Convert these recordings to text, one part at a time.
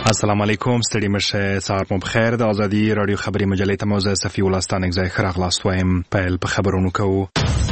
السلام علیکم، ستړي مشه، سهار مو بخیر. د ازادي رادیو خبري مجلې ته موزه صفي ولستان ځای خراغلاست وایم. پیل په خبرونو کوو.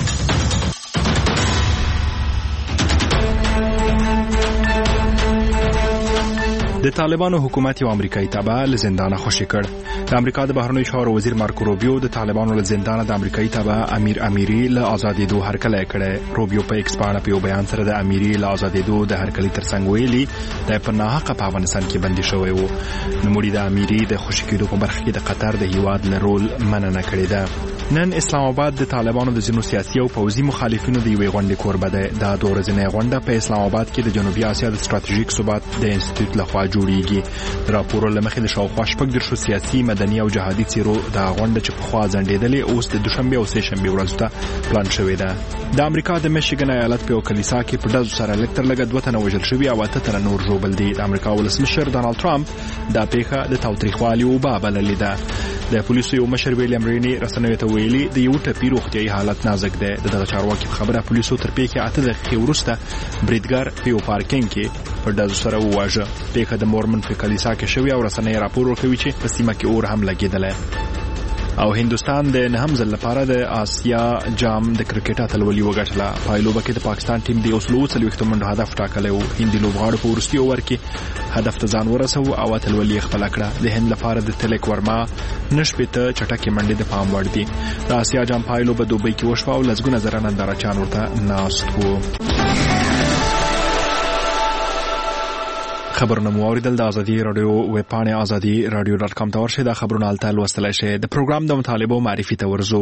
د طالبانو حکومت یو امریکایي تابع له زندانه خوشي کړ. د امریکا د بهرنیو چارو وزیر مارکو روبیو د طالبانو له زندانه د امریکایي تابع امیر امیری له آزادېدو هرکلی کړی. روبیو په ایکس باندې په یو بیان سره د امیری له آزادېدو د هرکلي ترڅنګ ویلي د په ناحقه په افغانستان کې بندي شوی و. نوموړي د امیری د خوشي کېدو په برخه کې د قطر د هیواد له رول مننه کړې ده. نن اسلام آباد د طالبانو د ځینو سیاسي او پوځي مخالفینو د یوې غونډې کوربه ده. دا د ورځنۍ غونډه په اسلام آباد کې د جنوبي اسیا د ستراتیژیک ثبات د انسټیټیوټ لخوا جوړیږي. د راپور له مخې د شاوخوا شپږ سیاسي، مدني او جهادي څیرو د غونډه چې پخوا ځنډېدلې اوس د دوشنبه او سه شنبه ورځو ته پلان شوې ده. د امریکا د میشیګن ایالت په کلیسا کې په ډزو سره لکټر لګ 2 تنه وژل شوي او 8 تنه نور ژوبل دي. د امریکا ولسمشر ډانلډ ټرمپ دا پیښه د تاوتریخوالي او بللې ده. د پولیسو یو مشر ویلیام رینی رسنیو ته ویلي د یو ټپي روغتیايي حالت نازک ده. دغه چارواکي خبره پولیسو تر پیښې 8 دقیقې وروسته بریدګر په یو پارکینګ کې په ډزو سره وواژه. پیښه د مورمن په کلیسا کې شوې او رسنۍ راپور ورکوي چې په سیمه کې اور هم لګېدلی. او هندستان د نهم ځل لپاره د آسیا جام د کرکټ اتلولي وګټله. پایلوبه کې د پاکستان ټیم د 40 منډو هدف ټاکلی و. هندي لوبغاړو په وروستي اوور کې هدف ته ځان ورسو او اتلولي خپل کړه. د هند لپاره د تلک ورما نشپته چټکې منډې د پام وړ دي. د آسیا جام پایلوبه دوبۍ کې وشوه او لسګونه زره نندارچیان ورته ناست وو. خبرونه مو اوریدل. د ازادي رادیو ویب پاڼه azadi.radio.com ته ورشئ. دا خبرونه الته لوستلای شئ. د پروګرام د مطالبه معرفي ته ورزو.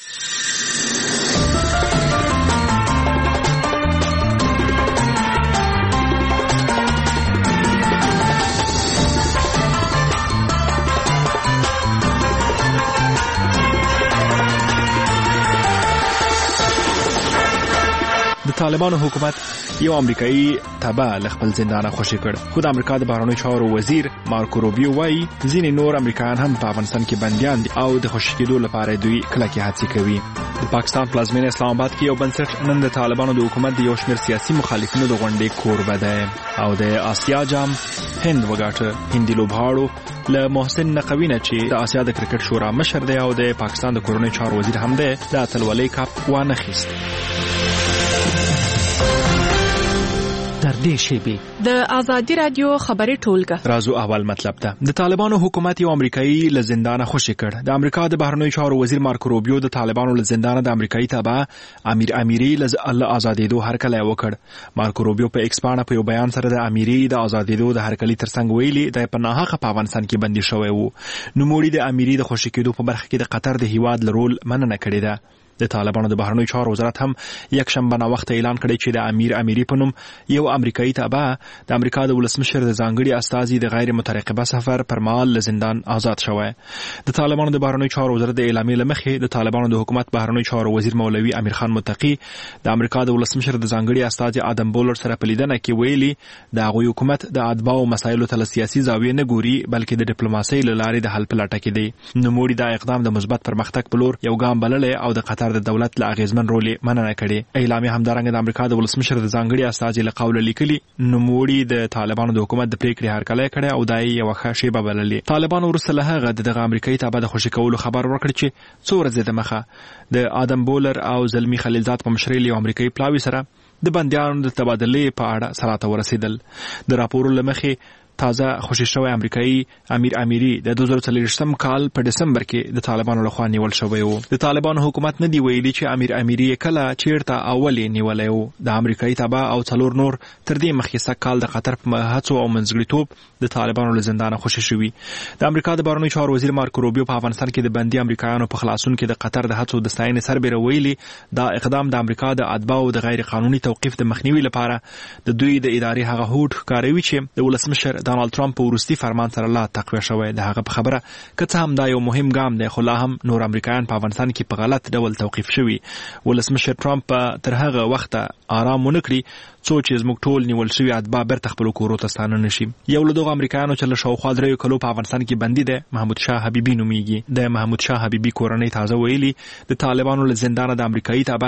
د طالبانو حکومت یو امریکایي تابع له خپل زندانه خوشي کړ. خو د امریکا د بهرنیو چارو وزیر مارکو روبیو وايي ځینې نور امریکایان هم په افغانستان کې بنديان دي او د خوشي کېدو لپاره دوی کلکې هڅې کوي. د پاکستان پلازمینه اسلام آباد کې یو بنسټ نن د طالبانو د حکومت د یو شمېر سیاسي مخالفینو د غونډې کوربه ده او د آسیا جام هند وګاټه. هندي لوبغاړو له محسن نقوی نه چې د آسیا د کرکټ شورا مشر دی او د پاکستان د کورنۍ چارو وزیر هم دی د اتلولۍ کاپ وانه خیست. د ازادي رادیو خبري ټولګه رازو اول مطلب ده. د طالبانو حکومت یو امریکایي له زندانه خوشي کړ. د امریکا د بهرنیو چارو وزیر مارکو روبیو د طالبانو له زندانه د امریکایي تابع امیر امیری له آزادېدو هرکلی وکړ. مارکو روبیو په ایکس باندې په یو بیان سره د امیری د آزادېدو د هرکلي ترڅنګ ویلي د په ناحقه په افغانستان کې بندي شوی و. نوموړي د امیری د خوشي کېدو په برخه کې د قطر د هیواد له رول مننه کړې ده. د طالبانو د بهرنیو چارو وزارت هم یک شنبه نه وخت اعلان کړی چې د امیر امیری په نوم یو امریکایي تابع د امریکا د ولسمشر د ځانګړي استازي د غیر مترقبه سفر پر مهال له زندان آزاد شوی. د طالبانو د بهرنیو چارو وزارت د اعلامیې له مخې د طالبانو د حکومت بهرنیو چارو وزیر مولوي امیر خان متقی د امریکا د ولسمشر د ځانګړي استازي آدم بولر سره په لیدنه کې ویلي د هغوی حکومت د اتباعو مسایلو ته له سیاسي زاویې نه ګوري بلکې د ډیپلوماسۍ له لارې د حل په لټه کې دی. نوموړي دا اقدام د مثبت پرمختګ په لور یو ګام بللی او د قطر د دولت له اغیزمن رول مننه کړي. اعلامیه همدارنګه د امریکا د ولسمشر د ځانګړي استازي له قوله لیکلي نوموړي د طالبانو د حکومت د پریکړې هرکلی کړی او دا یې یوه ښه شیبه بللې. طالبانو وروسته له هغه دغه امریکایي تابع د خوشي کولو خبر ورکړ چې څو ورځې دمخه د آدم بولر او زلمی خلیلزاد په مشرۍ له امریکایي پلاوي سره د بندیانو د تبادلې په اړه سراته ورسېدل. د راپورو له مخې تازه خوشي شوی امریکایي امیر امیری د 2023 کال په دسمبر کې د طالبانو لخوا نیول شوی و. د طالبانو حکومت نه دی ویلي چې امیر امیری کله چیرته اول نیولای و. د امریکایي تابع او څلور نور تر دې مخکې سږ کال د قطر په هڅو او منځګړیتوب د طالبانو له زندانه خوشي شوي. د امریکا د بهرنیو چارو وزیر مارکو روبیو په افغانستان کې د بندي امریکایانو په خلاصون کې د قطر د هڅو د ستاینې سربېره ویلي دا اقدام د امریکا د اتباعو د غیر قانوني توقیف د مخنیوي لپاره د دوی د ادارې هغه هوډ ښکاروي چې د ولسمشر ډانلډ ټرمپ په وروستي فرمان سره لا تقویه شوی. د هغه په خبره که څه هم دا یو مهم ګام دی خو لا هم نور امریکایان په افغانستان کې په غلط ډول توقیف شوي. ولسمشر ټرمپ تر هغه وخته آرام ونه کړي څو چې زموږ ټول نیول شوي اتباع بیرته خپلو کورو ته ستانه نشي. یو له دغو امریکایانو چې له شاوخوا 3 کلو په افغانستان کې بندي دی محمود شاه حبیبي نومیږي. د محمود شاه حبیبي کورنۍ تازه ویلي د طالبانو له زندانه د امریکایي تابع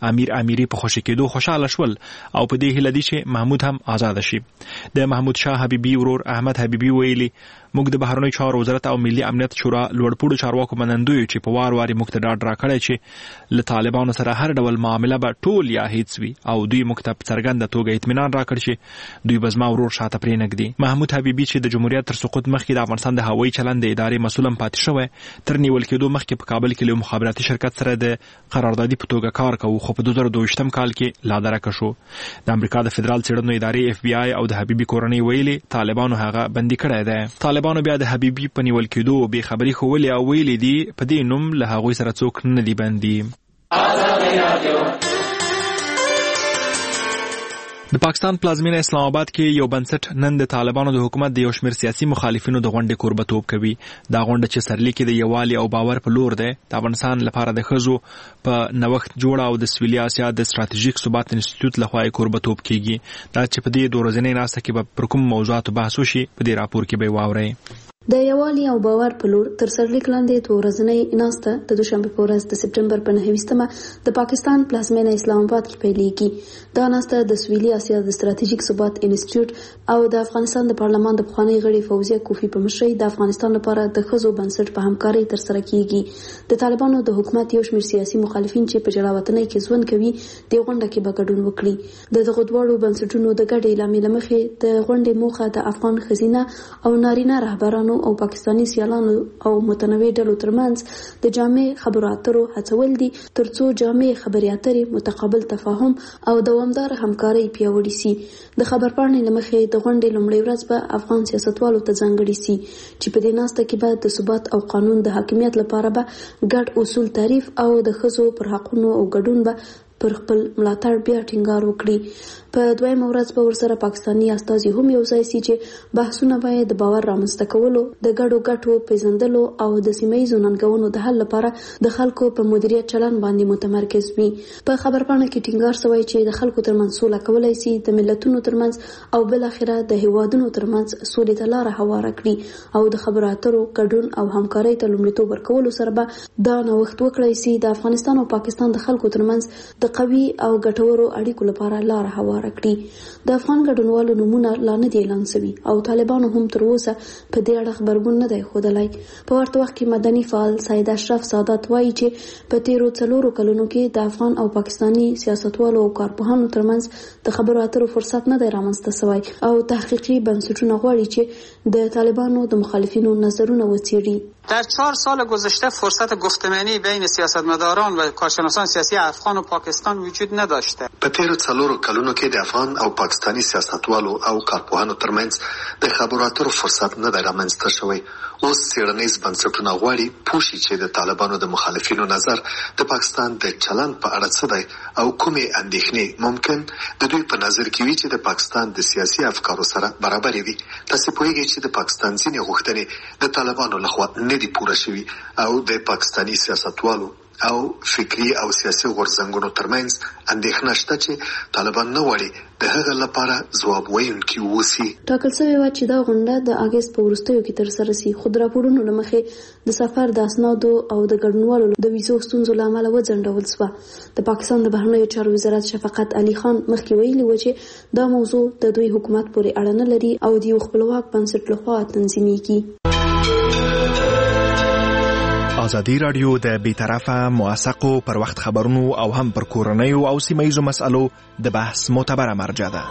امیر امیری په خوشی کېدو خوشاله شول او په دې هیله دي چې محمود هم آزاد شي. د محمود شاه حبیبي ورور احمد حبیبي ویلي موږ د بهرنیو چارو وزارت او ملي امنیت شورا لوړپوړو چارواکو منندوی چې په وار موږ ته ډاډ راکړی چې له طالبانو سره هر ډول معامله به ټول یا هیڅ وي او دوی موږ ته په څرګنده توګه اطمینان راکړ چې دوی به زما ورور شاته پرې نږدي. محمود حبیبي چې د جمهوریت تر سقوط مخکې د افغانستان د هوایي چلند د ادارې مسؤل هم پاتې شوی تر نیول کېدو مخکې په کابل کې له مخابراتي شرکت سره د قراردادي په توګه کار کوي خو په 2022 کال کې لا درکه شو. د امریکا د فدرال څېړنو ادارې FBI او د حبیبي کورنۍ ویلي طالبانو هغه بندي کړی دی. طالبانو بیا د حبیبي په نیول کېدو بې خبري ښولې او ویلي دي په دې نوم له هغوی سره څوک نه دي بندي. د پاکستان پلازمینه اسلام آباد کې یو بنسټ نن د طالبانو د حکومت د یو شمېر سیاسي مخالفینو د غونډې کوربتوب کوي. دا غونډه چې سرلیک د یووالي او باور په لور ده د افغانستان لپاره د ښځو په نوښت جوړه او د سویلي اسیا د ستراتیژیک ثبات انسټیټیوټ لخوا کوربتوب کیږي. دا چې په دې دوه ورځنۍ ناسته کې به پر کوم موضوعاتو بحث وشي په دې راپور کې به واورئ. د یووالي او باور په لور تر سرلیک لاندې دوه ورځنۍ ناسته د دوشنبه په ورځ د سپټمبر په 9 د پاکستان پلازمینه اسلام آباد کې پیلېږي. دا ناسته د سویلي اسیا د ستراتیژیک ثبات انسټیټیوټ او د افغانستان د پارلمان د پخوانی غړي فوزیه کوفی په مشرۍ د افغانستان لپاره د ښځو بنسټ په همکارۍ تر سره کیږي. د طالبانو د حکومت یو شمېر سیاسي مخالفین چې په جلاوطنۍ کې ژوند کوي د غونډه کې به ګډون وکړي. د دغه دواړو بنسټونو د ګډې اعلامیې له مخې د غونډې موخه د افغان ښځینه او نارینه رهبرانو او پاکستاني سیالانو او متنوع ډلو ترمنځ د جامع خبرو اترو هڅول دي ترڅو جامع خبرې اترې متقابل تفاهم او دوامدار همکاري پیاوړې سي. د خبرپاڼې له مخې د غونډې لومړۍ ورځ به افغان سیاستوالو ته ځانګړې سي چې په دې ناسته کې به د ثبات او قانون د حاکمیت لپاره به ګډ اصول تعریف او د ښځو پر حقونو او ګډون به پر خپل ملاتړ بیا ټینګار وکړي. په دویمه ورځ به ورسره پاکستاني استازي هم یو ځای سي چې بحثونه باید د باور رامنځته کولو د ګډو ګټو پیژندلو او د سیمه ییزو ننګونو د حل لپاره د خلکو په مدیریت چلند باندې متمرکز وي. په خبرپاڼه کې ټینګار شوی چې د خلکو ترمنځ سوله کولای سي د ملتونو ترمنځ او بل اخره د هیوادونو ترمنځ سولې ته لاره هواره کړي او د خبرو اترو ګډون او همکارۍ ته لومړیتوب ورکولو سره به دا نوښت وکړای سي د افغانستان او پاکستان د خلکو ترمنځ د قوي او ګټورو اړیکو لپاره لاره هواره کړي. د افغان ګډونوالو نمونه لا نه دي اعلان شوي او طالبانو هم تر اوسه په دې اړه خبرګون نه دی ښودلی. په ورته وخت کې مدني فعال سید اشرف سادات وایي چې په تیرو 4 کلونو کې د افغان او پاکستاني سیاستوالو او کارپوهانو ترمنځ د خبرو اترو فرصت نه دی رامنځته شوی او تحقیقي بنسټونه غواړي چې د طالبانو د مخالفینو نظرونه وڅېړي. در 4 سال گذشته فرصت گفتمانی بین سیاستمداران و کارشناسان سیاسی افغان و پاکستان وجود نداشته. په تیرو 4 کلونو کې د افغان او پاکستاني سیاستوالو او کارپوهانو ترمنځ د خبرو اترو فرصت نه دی رامنځته شوی. اوس څېړنیز بنسټونه غواړي پوه شي چې د طالبانو د مخالفینو نظر د پاکستان د چلند په اړه څه دی او کومې اندېښنې ممکن د دوی په نظر کې وي چې د پاکستان د سیاسي افکارو سره برابرې وي. تاسو پوهیږئ چې د پاکستان ځینې غوښتنې د طالبانو لخوا نه دي پوره شوي او د پاکستاني سیاستوالو او فکری او سیاسي غورځنګونو ترمنځ اندېښنه شته چې طالبان نه غواړي د هغه لپاره ځواب ویونکي ووسي. ټاکل شوی و چې دا غونډه د اګست په وروستیو کې ترسره شي خو د راپورونو له مخې د سفر د اسنادو او د ګډونوالو د ویزو ستونزو له امله وځنډول شوه. د پاکستان د بهرنیو چارو وزارت شفقت علي خان مخکې ویلي و چې دا موضوع د دوی حکومت پورې اړه نه لري او د یو خپلواک بنسټ لخوا تنظیمیږي. ازادي رادیو د بیطرفه موثقو پر وخت خبرونو او هم پر کورنیو او سیمه‌ییزو مسألو د بحث معتبره مرجع ده.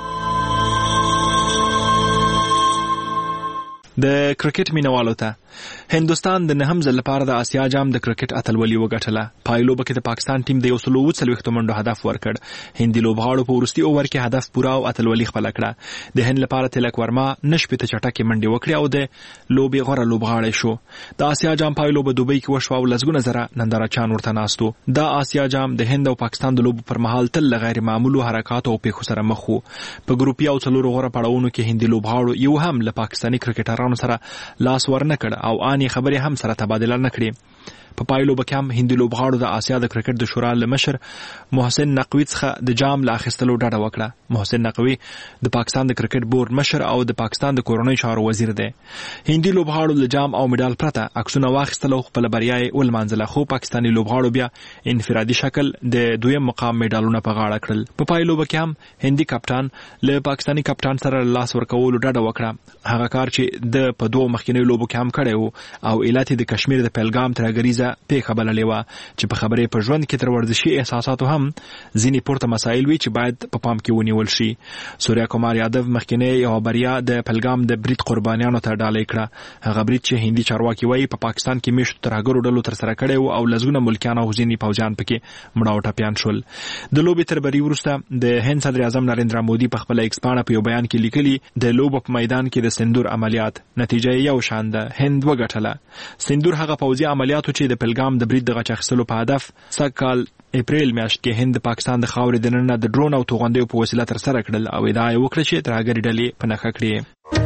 د کرکټ مینوالو ته هندوستان د نهم ځل لپاره د آسیا جام د کرکټ اتلولي وګټله. پایلوبه کې د پاکستان ټیم د 140 منډو هدف ورکړ. هندي لوبغاړو په وروستي اوور کې هدف پوره او اتلولي خپل کړه. د هند لپاره تلک ورما نشپته چټکه منډي وکړه او د لوبي غوړه لوبغاړی شو. د آسیا جام پایلوبه دوبۍ کې وشو او لزګونه زره نندارچان ورته ناستو. د آسیا جام د هند او پاکستان د لوبو پر مهال تل غیر معمولو حرکاتو او پیښو سره مخ وو. په ګروپي او څلورو غوړه پړاوونو کې هندي لوبغاړو یو هم له پاکستاني کرکټرانو سره لاس ورنه کړ او اني خبرې هم سره تبادله نکړي. په پایلوبه کې هم هندي لوبغاړو د آسیا د کرکټ د شورا مشر محسن نقوی څخه د جام لا اخیستلو ډاډه وکړه. محسن نقوی د پاکستان د کرکټ بورډ مشر او د پاکستان د کورنۍ چارو وزیر دی. هندي لوبغاړو له جام او میډال پرته عکسونه واخیستل او خپل بریا یې ولمانځله، خو پاکستاني لوبغاړو بیا انفرادي شکل د دویم مقام میډالونه په غاړه کړل. په پایلو کې هم هندي کپټان له پاکستاني کپټان سره لاس ورکولو ډډه وکړه. هغه کار چې د په دوه مخکینیو لوبو کې هم کړی و او ایالت د کشمیر د پهلګام ترهګریزه پیښه بللې وه چې په خبرې په ژوند کې تر ورزشي احساساتو هم ځینې پورته مسایل وي چې باید په پام کې ونیول شي. سوریا کومار یادو مخکینی یو بریا د پهلګام د برید قربانیانو ته ډالۍ کړه. هغه برید چې هندي چارواکي وایي په پاکستان کې میشتو ترهګرو ډلو ترسره کړی و او لزګونه ملکیان او ځینې پوځیان پکې مړه او ټپیان شول. د لوبې تر بری وروسته د هند صدر اعظم نریندرا مودي په خپل ایکس پاڼه په یو بیان کې لیکلي د لوبو په میدان کې د سندور عملیات نتیجه یو شان ده، هند وګټله. سندور هغه پوځي عملیاتو چې د پهلګام د برید د غچ اخیستلو په هدف سږ اپریل میاشت کې هند د پاکستان د خاورې دننه د ډرون او توغندیو په وسیله ترسره کړل او ادعا یې وکړه چې ترهګرې ډلې په نښه کړي.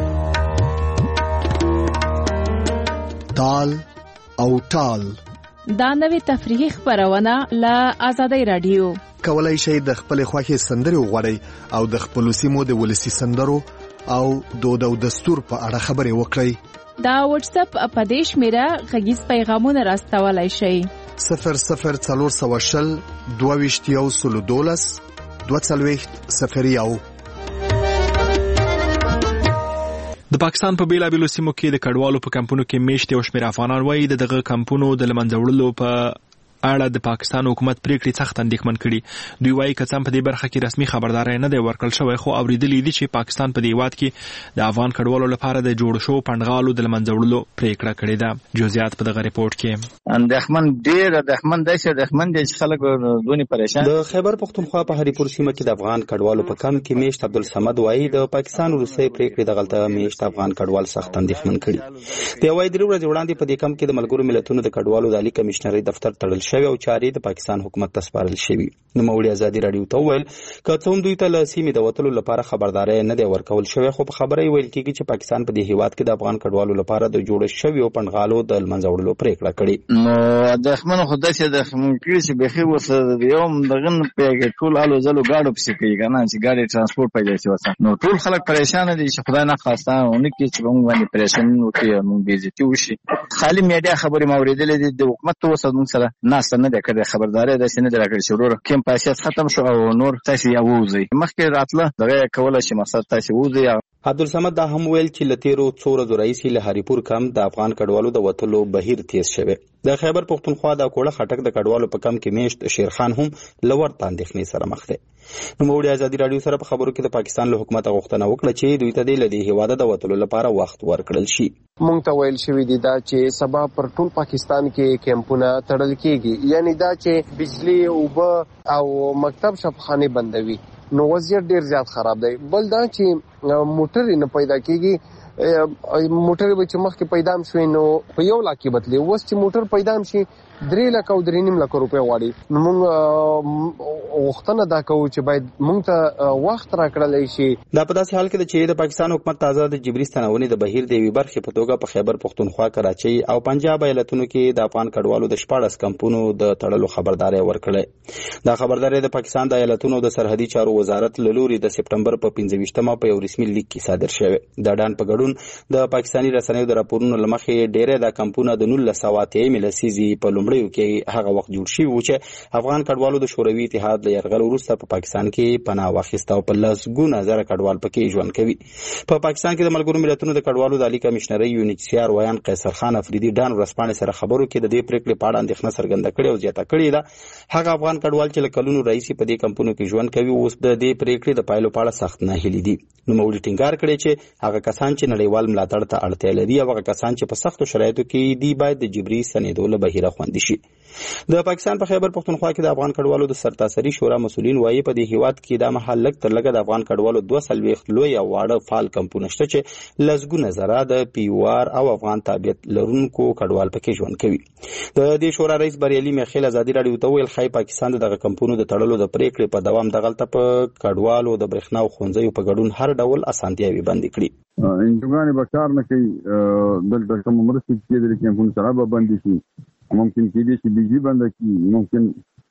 تال او ټال دا نوې تفریحي خبرونه له آزادۍ رادیو. کولای شئ د خپل خوښې سندرې وغواړئ او د خپل سیمو د ولسی سندرو او دود او دستور په اړه خبرې وکړئ. دا واتس اپ په دې شمیره غږیز پیغامونه راستولای شئ. 0040 22 22 د پاکستان په بیلابیلو سیمو کې د کډوالو په کمپونو کې میشت یو شمېر افغانان وایي دغه کمپونو د لمنځه وړلو په اړه د پاکستان حکومت پریکړې سخت اندېښمن کړي. دوی وایي که څه هم په دې برخه کې رسمي خبرداری نه دی ورکړل شوی، خو اورېدلي دي چې پاکستان په دې هیواد کې د افغان کډوالو لپاره د جوړ شوو پنډغالو د لمنځه وړلو پریکړه کړې ده. جزئیات په دغه ریپورت کې. اندېښمن ډېر اندېښمن دی چې خلک دونې پریشان. د خیبر پختونخوا په هریپور سیمه کې د افغان کډوالو په کم کې میشت عبدالصمد وایي د پاکستان وروستۍ پریکړې د غلطه میشت افغان کډوال سخت اندېښمن کړي. د وایي درې ورځې وړاندې په دې کم کې د ملګرو ملتونو د کډوالو د عالی کمشنرۍ دفتر تړل شوی او چارې د پاکستان حکومت ته سپارل شوی. نوموړي ازادي رادیو ته وویل که څه هم دوی ته له سیمې د وتلو لپاره خبرداری نه دی ورکول شوی، خو په خبره یې ویل کېږي چې پاکستان په دې هیواد کې د افغان کډوالو لپاره د جوړ شویو پنډغالو د لمنځه وړلو پریکړه کړې. نو اندېښمن خو داسې اندېښمن کړي چې بیخي ورسره د یو دغه په ټول الو ځلو ګاډو پسې کوي که نه چې ګاډي ترانسپورټ پیدا شي ورته. نو ټول خلک پریشان دي چې خدای نخواسته ونه کړي چې موږ باندې پریشان وکړي، موږ بې عزتي وشي. خالي میډیا خبرې مې اورېدلې دي د حکومت ته اوس موږ سره ناسته نه دی کړې، خبرداری داسې نه دی راکړی چې وروره کیم پاسیت ختم شو او نور تاسې یا ووځئ. مخکې راتله دغه کولی شي مقصد تاسې ووځئ. عبدالصمد دا هم ویل چې له تیرو څو ورځو راهیسې له هریپور کم د افغان کډوالو د وتلو بهیر تیز شوی. د خیبر پختونخوا د کوړه خټک د کډوالو په کم کې میشت شیرخان هم له ورته اندېښنې سره مخ دی. نوموړي ازادي رادیو سره په خبرو کې د پاکستان له حکومت غوښتنه وکړه چې دوی ته د دې هیواده د وتلو لپاره وخت ورکړل شي. مونږ ته ویل شوی دی دا چې سبا پر ټول پاکستان کې کیمپونه تړل کیږي، یعنی دا چې بجلی اوبه او مکتب شفخانه بندوي. نو وضعیت ډیر زیات خراب دی. بل دا چې موټر نه پیدا کیږي، موټر به چې مخکې پیدا شوی نو په 1 لک کې بدلی، اوس چې موټر پیدا شي 3 لک او 3.5 لک روپۍ غواړي. نو موږ غوښتنه دا کوو چې باید موږ ته وخت راکړل شي. دا په داسې حال کې چې د پاکستان حکومت تازه د جبري ستنونې د بهیر د یوې برخې په توګه په خیبر پختونخوا، کراچۍ او پنجاب ایالتونو کې د افغان کډوالو د 14 کمپونو د تړلو خبرداری ورکړی. دا خبرداری د پاکستان د ایالتونو د سرحدي چارو وزارت له لوري د سپټمبر په 25مه په یو رسمي لیک کې صادر شوی. د ډان په ګډون د پاکستاني رسنیو د راپورونو لمخې ډیره د کمپونه د 1993 لسیزي په لومړیو کې هغه وخت جوړ شوی و چې افغان کډوالو د شوروي اتحاد له یرغل وروسته په پاکستان کې پناه واخیسته او په لسګونه زره کډوال پکې ژوند کوي. په پاکستان کې د ملګرو ملتونو د کډوالو د عالی کمشنرۍ UNHCR ویان قیصر خان افریدي ډان ورسپانې سره خبرو کې د دې پریکړې په اړه اندېښنه څرګنده کړې او زیاته کړې ده هغه افغان کډوال چې له کلونو راهیسې په دې کمپونو کې ژوند کوي اوس د دې پریکړې د پایلو په اړه سخت ناهیلي دي. نوموړي ټینګار کړی چې هغه کسان چې نړیوال ملاتړ ته اړتیا لري او هغه کسان چې په سختو شرایطو کې دي باید د جبري ستنېدو له بهیره خوندي شي. د پاکستان په خیبر پختونخوا کې د افغان کډوالو د سرتاسري شورا مسؤلین وایي په دې هیواد کې د محل لږ تر لږه د افغان کډوالو 240 لوی او واړه فعال کمپونه شته چې لسګونه زره د پیوار او افغان تابعیت لرونکو کډوال پکې ژوند کوي. د دې شورا رئیس بریالي میخیل ازادي رادیو ته ویل خای پاکستان دغه کمپونو د تړلو د پریکړې په دوام دغلته په کډوالو د برېښنا او ښوونځیو په ګډون هر ډول اسانتیاوي بندي کړي. انجوګانې به کار نه کوي، دلته کوم مرستې کېدلې کیمپونه سره به بندې شي، ممکن کېدای شي بجلی بنده کړي، ممکن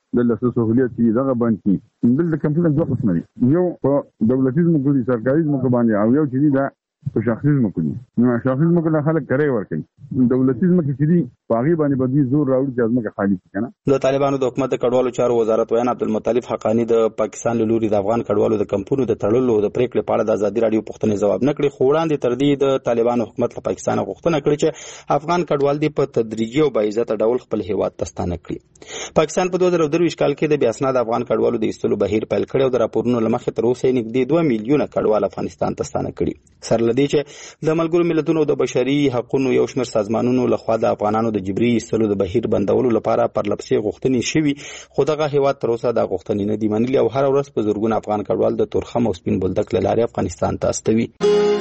دلته سہولیت دي دغه باندې دلته کمپیوټر دوه قسم دي یو په دولتي ځمکو دي سرکاري ځمکو باندې او یو چې دا په شخصي ځمکو دي نو شخصي ځمکو له خلک کرے ورکړي دولتي ځمکو چې دي باغی باندې بدوی زور راوړي چې ځمکه خالي کنه. د طالبانو د حکومت د کډوالو چارو وزارت ویان عبدالمطلب حقانی د پاکستان له لوري د افغان کډوالو د کمپونو د تړلو د پریکړې په اړه د ازادي رادیو پوښتنې ځواب نه کړی، خو وړاندې تر دې د طالبانو حکومت له پاکستان غوښتنه کړې چې افغان کډوال دي په تدریجي او باعزته ډول خپل هیواد ته ستانه کړي. پاکستان په 2023 کال کې د بیا اسناد افغان کډوالو د ایستلو بهیر پیل کړی او د راپورونو له مخې تر اوسه نږدې 2 میلیونه کډوال افغانستان ته ستانه کړي. سره لدی چې د ملګرو ملتونو د بشري حقوقو یو شمېر سازمانونو لخوا د افغانانو د جبري ایستلو د بهیر بندولو لپاره پرلپسې غوښتنې شوي، خو دغه هیواد تر اوسه د غوښتنې نه دي منلي او هر ورځ په زرګونه افغان کډوال د تورخم او سپین بولدک له لارې افغانستان ته استوي.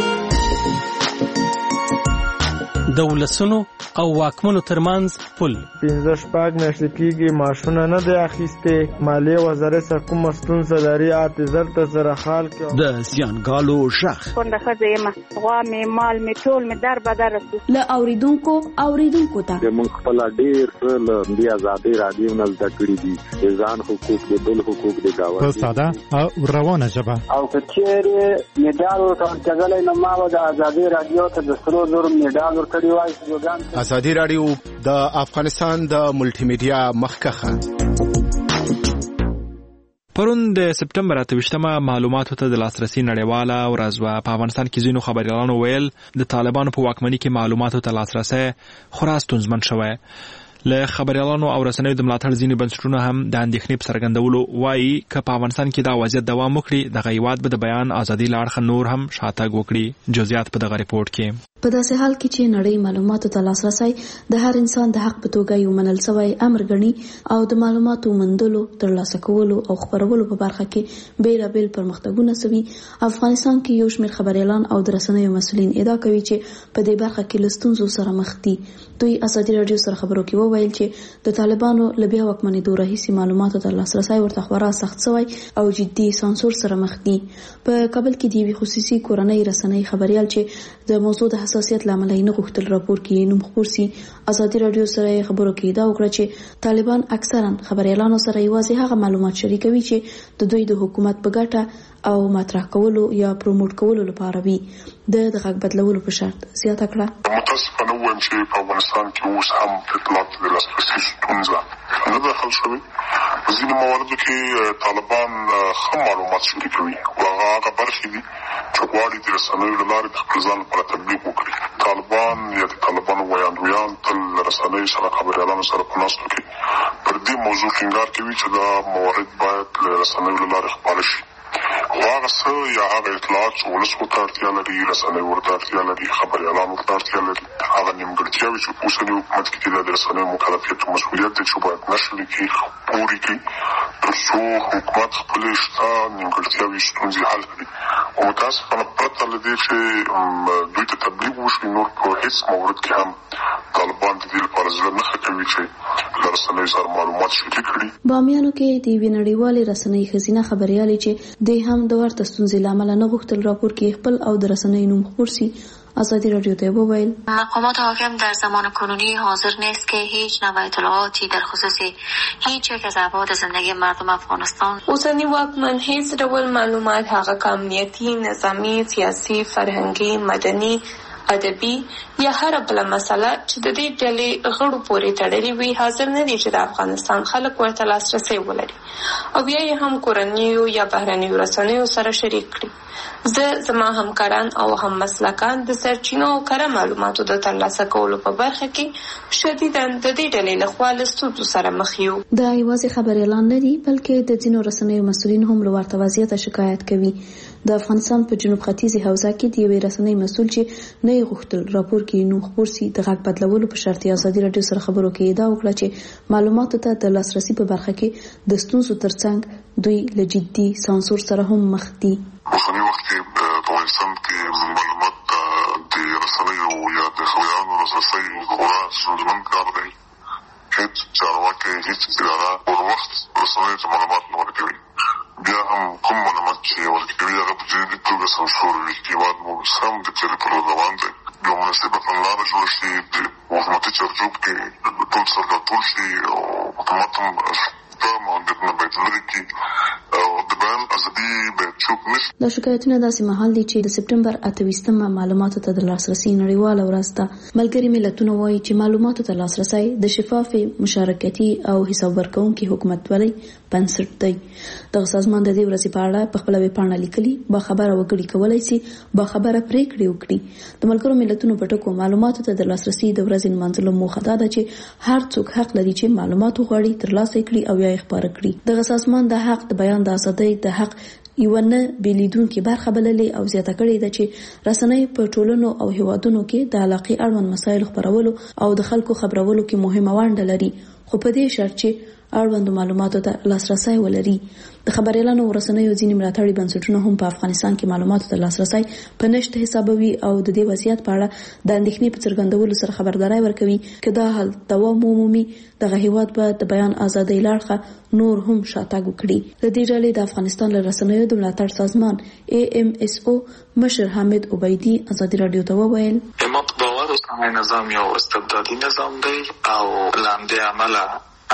د ولسونو او واکمنو ترمنځ پل 15 میاشتې کېږي معاشونه نه دی اخیستې، مالیې وزارت سره کومه ستونزه لري، اعتذار ته سره حال کې د زیانګالو شخ کونډه ښځه یم، غوا مې مال مې ټول مې در بدر رسو له اوریدونکو ته موږ خپل ډېر څه له دې ازادي رادیو نه زده کړي دي، ځان حقوق دي بل حقوق دي دا په ساده او روانه ژبه او کچېره میډال ورکړل نو ما د ازادي رادیو ته د سرو زر میډال ورکړی. ازادي رادیو د افغانستان د ملټي میډیا مخکخه پرون د سپټمبر 28مه معلوماتو ته د لاسرسي نړیواله ورځ وه. په افغانستان کې ځینو خبريالانو ویل د طالبانو په واکمنۍ کې معلوماتو ته لاسرسي خورا ستونزمن شوی. له خبريالانو او رسنیو د ملاتړ ځینې بنسټونه هم د اندېښنې په څرګندولو وایي که په افغانستان کې دا وضعیت دوام وکړي دغه هیواد به د بیان ازادي له اړخه نور هم شاتګ وکړي. جزئیات په دغه ریپورت کې. په داسې حال کې چې نړۍ معلوماتو ته لاسرسي د هر انسان د حق په توګه یو منل شوی امر ګڼي او د معلوماتو موندلو، ترلاسه کولو او خپرولو په برخه کې بیلابیل پرمختګونه شوي، افغانستان کې یو شمېر خبريالان او د رسنیو مسؤلین ادعا کوي چې په دې برخه کې له ستونزو سره مخ دي. دوی ازادي رادیو سره خبرو کې وویل چې د طالبانو له بیا واکمنېدو راهیسې معلوماتو ته لاسرسي ورته خورا سخت شوی او جدي سانسور سره مخ دي. په کابل کې د یوې خصوصي کورنۍ رسنۍ خبريال چې د موضوع د حساسیت لامل نه غوښتل راپور کې نوم خپور سي، ازادي رادیو سره خبرو کې دا وکړه چې طالبان اکثرا خبريالانو سره یوازې هغه معلومات شریکوي چې د دوی د حکومت په ګټه او مطرح کولو یا پروموټ کولو لپاره وي. د غږ بدلولو په شرط زیاته کړه. متاسفانه وایم چې په افغانستان کې اوس هم د اطلاعاتو د لاسرسي ستونزه نه ده حل شوې. په ځینو مواردو کې طالبان ښه معلومات شریکوي او هغه برخې دي چې غواړي د رسنیو له لارې د خپل ځان لپاره تبلیغ وکړي. طالبان یا د طالبانو ویاندویان تل رسنیو سره خبريالانو سره په ناستو کې پر دې موضوع ټینګار کوي چې دا موارد باید له رسنیو له لارې خپاره شي. هغه څه یا هغه اطلاعات چې ولس ورته اړتیا لري، رسنیو ورته اړتیا لري، خبريالان ورته اړتیا لري، هغه نیمګړتیاوې چې په اوسني حکومت کې دي د رسنیو مکلفیت او مسؤلیت دی چې باید نشر کې پوری کړي تر څو حکومت خپل شته نیمګړتیاوې ستونزې حل کړي. او متاسفانه پرته له دې چې دوی ته تبلیغ وشي نور په هیڅ مورد کې هم طالبان د دې لپاره زړه نه کوي چې له رسنیو سره معلومات شریک کړي. بامیانو کې د یوې نړیوالې رسنۍ ښځینه خبريالې چې د هم د ورته ستونزې لامل نه غوښتل راپور کې خپل او د رسنیو نوم خپور سي، ازادی رادیو ته وویل مقامات حاکم در زمان کنونی حاضر نیست که هیچ نوع اطلاعاتی در خصوص هیچ یک از ابعاد زندگی مردم افغانستان اوسنی واکمن هیڅ ډول معلومات هغه امنیتي، نظامی، سیاسي، فرهنګي، مدني، ادبي یا هر بل مسله چې د دې ډلې غړو پورې تړلې وي حاضر نه دي چې د افغانستان خلک ورته لاسرسی ولري او بیا یې هم کورنیو یا بهرنیو رسنیو سره شریک کړي. زه زما همکاران او هم مسلکان د سرچینو او کره معلوماتو د ترلاسه کولو په برخه کې شدیداً د دې ډلې لخوا له ستونزو سره مخ یو. دا یوازې خبريالان نه دي بلکې د ځینو رسنیو مسؤلین هم له ورته وضعیته شکایت کوي. د افغانستان په جنوب ختیځي حوزه کې د یوې رسنۍ مسؤل چې نه غوښتل راپور کې نوم خپور سي د غږ بدلولو په شرط ازادي رادیو سره خبرو کې دا وکړه چې معلوماتو ته د لاسرسي په برخه کې د ستونزو ترڅنګ دوی له جدي سانسور سره هم مخ دي. اوسنی وخت کې په افغانستان کې معلومات د رسنیو یا د خبريالانو لاسرسي خورا ستونزمن کار دی. هیڅ چارواکي هیڅ اداره پر وخت رسنیو ته معلومات نه ورکوي. بیا هم کوم معلومات چې ورکوي هغه په جدي توګه سانسور وي. هېواد مو سم د تیرې په لور روان دی. یو مناسبه کړنلاره جوړه شي د حکومتي چارجوب کې ټول سرګردول شي او حکومت هم شته شخصیتونه باید لرې کړي او د بیان ازادي باید چوپ نه شي. دا شکایتونه داسې مهال دي چې د سپټمبر 28 معلوماتو ته د لاسرسي نړیواله ورځ ده. ملګري ملتونه وایي چې معلوماتو ته لاسرسي د شفافې مشارکتي او حساب ورکونکي حکومتولۍ بنسټ دی. دغه سازمان د دې ورځې په اړه په خپله ویبپاڼه لیکلي با خبره وګړي کولی شي با خبره پریکړې وکړي. د ملګرو ملتونو په ټکو معلوماتو ته د لاسرسي د ورځې نمانځلو موخه دا ده چې هر څوک حق لري چې معلومات وغواړي، ترلاسه کړي او یا یې خپاره کړي. دغه سازمان د حق د بیان د ازادۍ د حق یو نه بیلیدونکې برخه بللې او زیاته کړې ده چې رسنۍ په ټولنو او هیوادونو کې د علاقې اړوند مسایل خپرولو او د خلکو خبرولو کې مهمه ونډه لري، خو په دې شرط چې اړوند معلوماتو ته لاسرسي ولري. د خبريالانو ورسنیو ځینې ملاتړي بنسټونه هم په افغانستان کې معلوماتو ته لاسرسي په نشته حسابوي او د دې وضعیت په اړه د اندېښنې په څرګندولو سره خبرداري ورکوي چې دا حال دوام مومي دغه هیواد به د بیان ازادۍ لړخه نور هم شاتګ وکړي. د دې ډلې د افغانستان له رسنیو د ملاتړ سازمان AMSO مشر حامد عبیدی ازادي رادیو ته وویل امام باور اوسنی نظام یو استبدادي نظام دی او لاندې عمله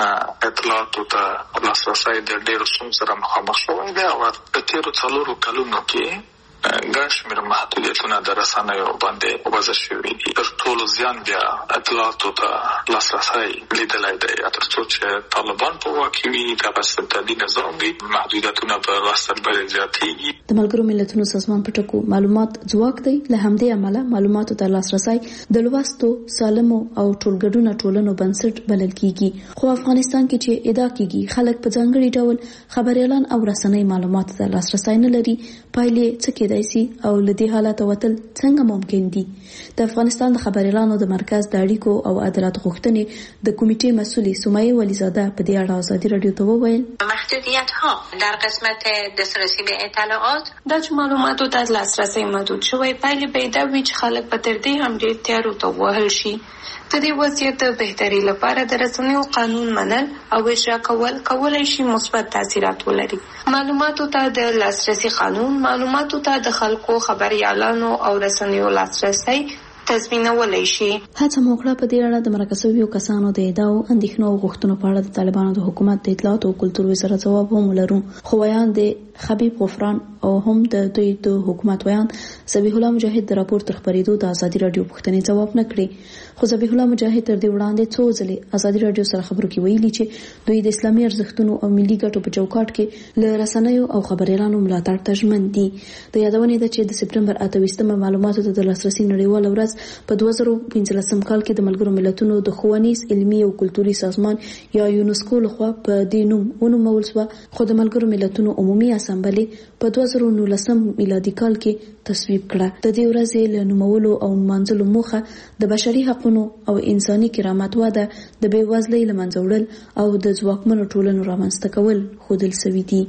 اطلاعاتو ته لاسرسی د ډېرو ستونزو سره مخامخ شوی دی او په تېرو 4 کلونو کې ګڼ شمېر محدودیتونه د رسنیو باندې وضع شوي دي. تر ټولو زیان بیا اطلاعاتو ته لاسرسی لیدلی دی. تر څو چې طالبان په واک کې وي دغه استبدادي نظام وي محدودیتونه په ورځ تر بلې زیاتېږي. د ملګرو ملتونو سازمان په ټکو معلومات ځواک دی. له همدې امله معلوماتو ته لاسرسی د لوستو سالمو او ټولګډونه ټولنو بنسټ بلل کیږي. خو افغانستان کې چې ادعا کیږي خلک په ځانګړي ډول خبريالان او رسنۍ معلوماتو ته لاسرسی نه لري، پایلې څه کېدای شي او لدی حالت وتل څنګه ممکن دي. د افغانستان د خبريالانو د مرکز د اړیکو او عدالت غوښتنې د کمیټې مسؤلې سمیه ولیزاده په دې اړه ازادي رادیو ته وویل محدودیت ها در قسمت دسترسی به اطلاعات د معلوماتو ته لاسرسی محدود شوی، پایلې پیدا وي چې خلک په تر دې هم ډېر تیارو ته وهل شي. د دې وضعیت د بهتري لپاره د رسنیو قانون منل او اجرا کولای شي مثبت تاثیرات ولري. معلوماتو ته د لاسرسي قانون معلوماتو ته د خلکو خبريالانو او رسنیو لاسرسي تضمینولای شي. هڅه موکړه په دې اړه د مرکزیو کسانو د ادعاو اندېښنو او غوښتنو په اړه د طالبانو د حکومت د اطلاعات او کلتور وزارت ځواب هم لرو. خو ویان د حبیب غفران او هم د دوی د حکومت ویان ذبیح الله مجاهد د راپور تر خبرېدو د ازادي رادیو پوښتنې ځواب نه کړي. خو ذبیح الله مجاهد تر دې وړاندې څو ځلې ازادي رادیو سره خبرو کې ویلي چې دوی د اسلامي ارزښتونو او ملي ګټو په چوکاټ کې له رسنیو او خبريالانو ملاتړ ته ژمن دي. د یادونې ده چې د سپټمبر 28 معلوماتو ته د لاسرسي نړیواله ورځ په 2015 کال کې د ملګرو ملتونو د ښوونیز علمي او کلتوري سازمان یا یونسکو لخوا په دې نوم ونومول شوه، خو د ملګرو ملتونو عمومي اسامبلې په 2019 میلادي کال کې تصویب کړه. د دې ورځې له نومولو او منځلو موخه د بشري حقوقو او انساني کرامت واده، د بېوزلۍ له منځه وړل او د ځواکمنو ټولنو رامنځته کول ښودل شوي دي.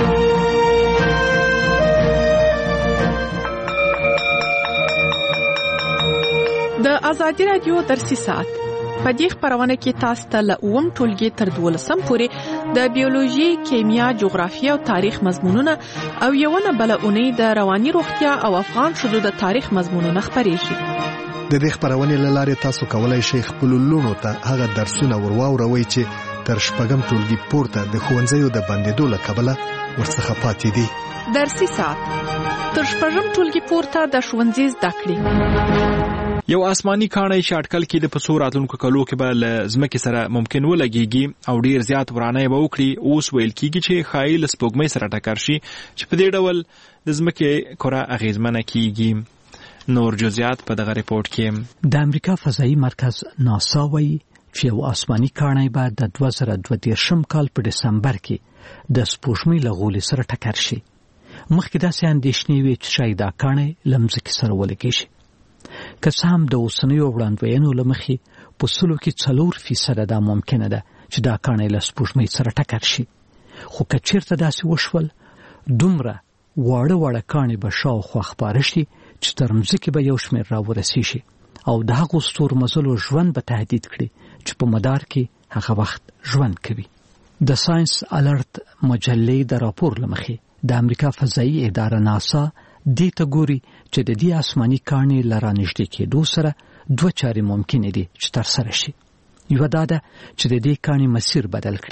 د ازادي رادیو درسي ساعت په دې خبرونه کې تاسو ته له اوم ټولګي تر 12 پورې د بیولوژي، کیمیا، جغرافیه او تاریخ مضمونونه او یوونه بلونه د رواني روغتیا او افغان شذو د تاریخ مضمونونه خبرېږي. د دې خبرونې له لارې تاسو کولای شئ خپل لونو ته هغه درسونه ورواوروي چې تر شپږم ټولګي پورته د ښوونځیو د بندیدو له کبله ورڅخه پاتې دي. درسي ساعت تر شپږم ټولګي پورته د ښوونځي زده کړې. یو آسماني کاڼی چې اټکل کې د پسو راتلونکو کلو کې به له ځمکې سره ممکن ولګېږي او ډیر زیات ورانه به وکړي، اوس ویل کېږي چې ښایي له سپوږمۍ سره ټکر شي چې په دې ډول د ځمکې کره اغیزمنه کېږي. نور جزئیات په دغه ریپورت کې. د امریکا فضایي مرکز ناسا وایي چې یو آسماني کاڼی به د 2022 کال په دسمبر کې د سپوږمۍ له غولې سره ټکر شي. مخکې داسې اندېښنې وې چې شاید دا کاڼی له ځمکې سره ولګېږي. که څه هم د اوسنیو وړاندوینو له مخې په سلو کې 4% دا ممکنه ده چې دا کاڼی له سپوږمۍ سره ټکر شي، خو که چېرته داسې وشول دومره واړه کاڼي به شاوخوا خپاره شي چې تر مځکې به یو شمېر راورسېږي او د هغو ستورمزلو ژوند به تهدید کړي چې په مدار کې هغه وخت ژوند کوي. د ساينس الرټ مجلې د راپور له مخې د امریکا فضایي اداره ناسا دې ته ګوري چې د دې آسماني کاڼي له رانږدې کېدو سره 2 چارې ممکنې دي چې ترسره شي. یوه دا ده چې د دې کاڼي مسیر بدل کړي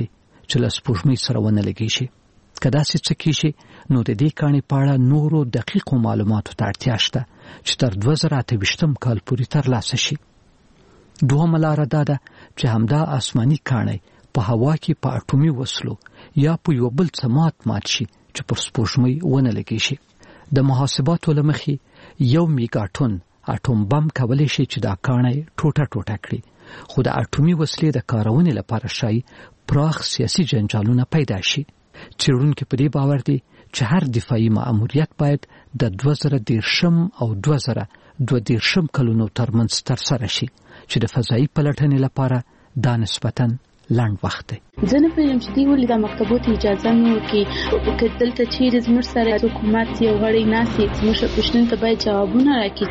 چې له سپوږمۍ سره ونه لګي شي. که داسې څه کیږي نو د دې کاڼي په اړه نورو دقیقو معلوماتو ته اړتیا شته چې تر 2028 کال پورې ترلاسه شي. دوهمه لاره دا ده چې همدا آسماني کاڼی په هوا کې په اټومي وسلو یا په یو بل څه مات شي چې پر سپوږمۍ ونه لګي شي. د محاسباتو له مخې 1 میګاټون اټوم بم کولی شي چې دا کاڼی ټوټه کړي، خو د اټومي وسلې د کارونې لپاره شای پراخ سیاسي جنجالونه پیدا شي. څېړونکي په دې باور دي چې هر دفاعي مأموریت باید د 2010 او 2022 کلونو ترمنځ ترسره شي چې د فضایي پلټنې لپاره دا نسبتاً لنډ وخت دی. زه نه پوهیږم چې دوی ولې د مکتبونو اجازه نه ورکوي. که دلته چیرې زموږ سره حکومت یو غړی ناستي زموږ پوښتنې ته باید جوابونه راکړي.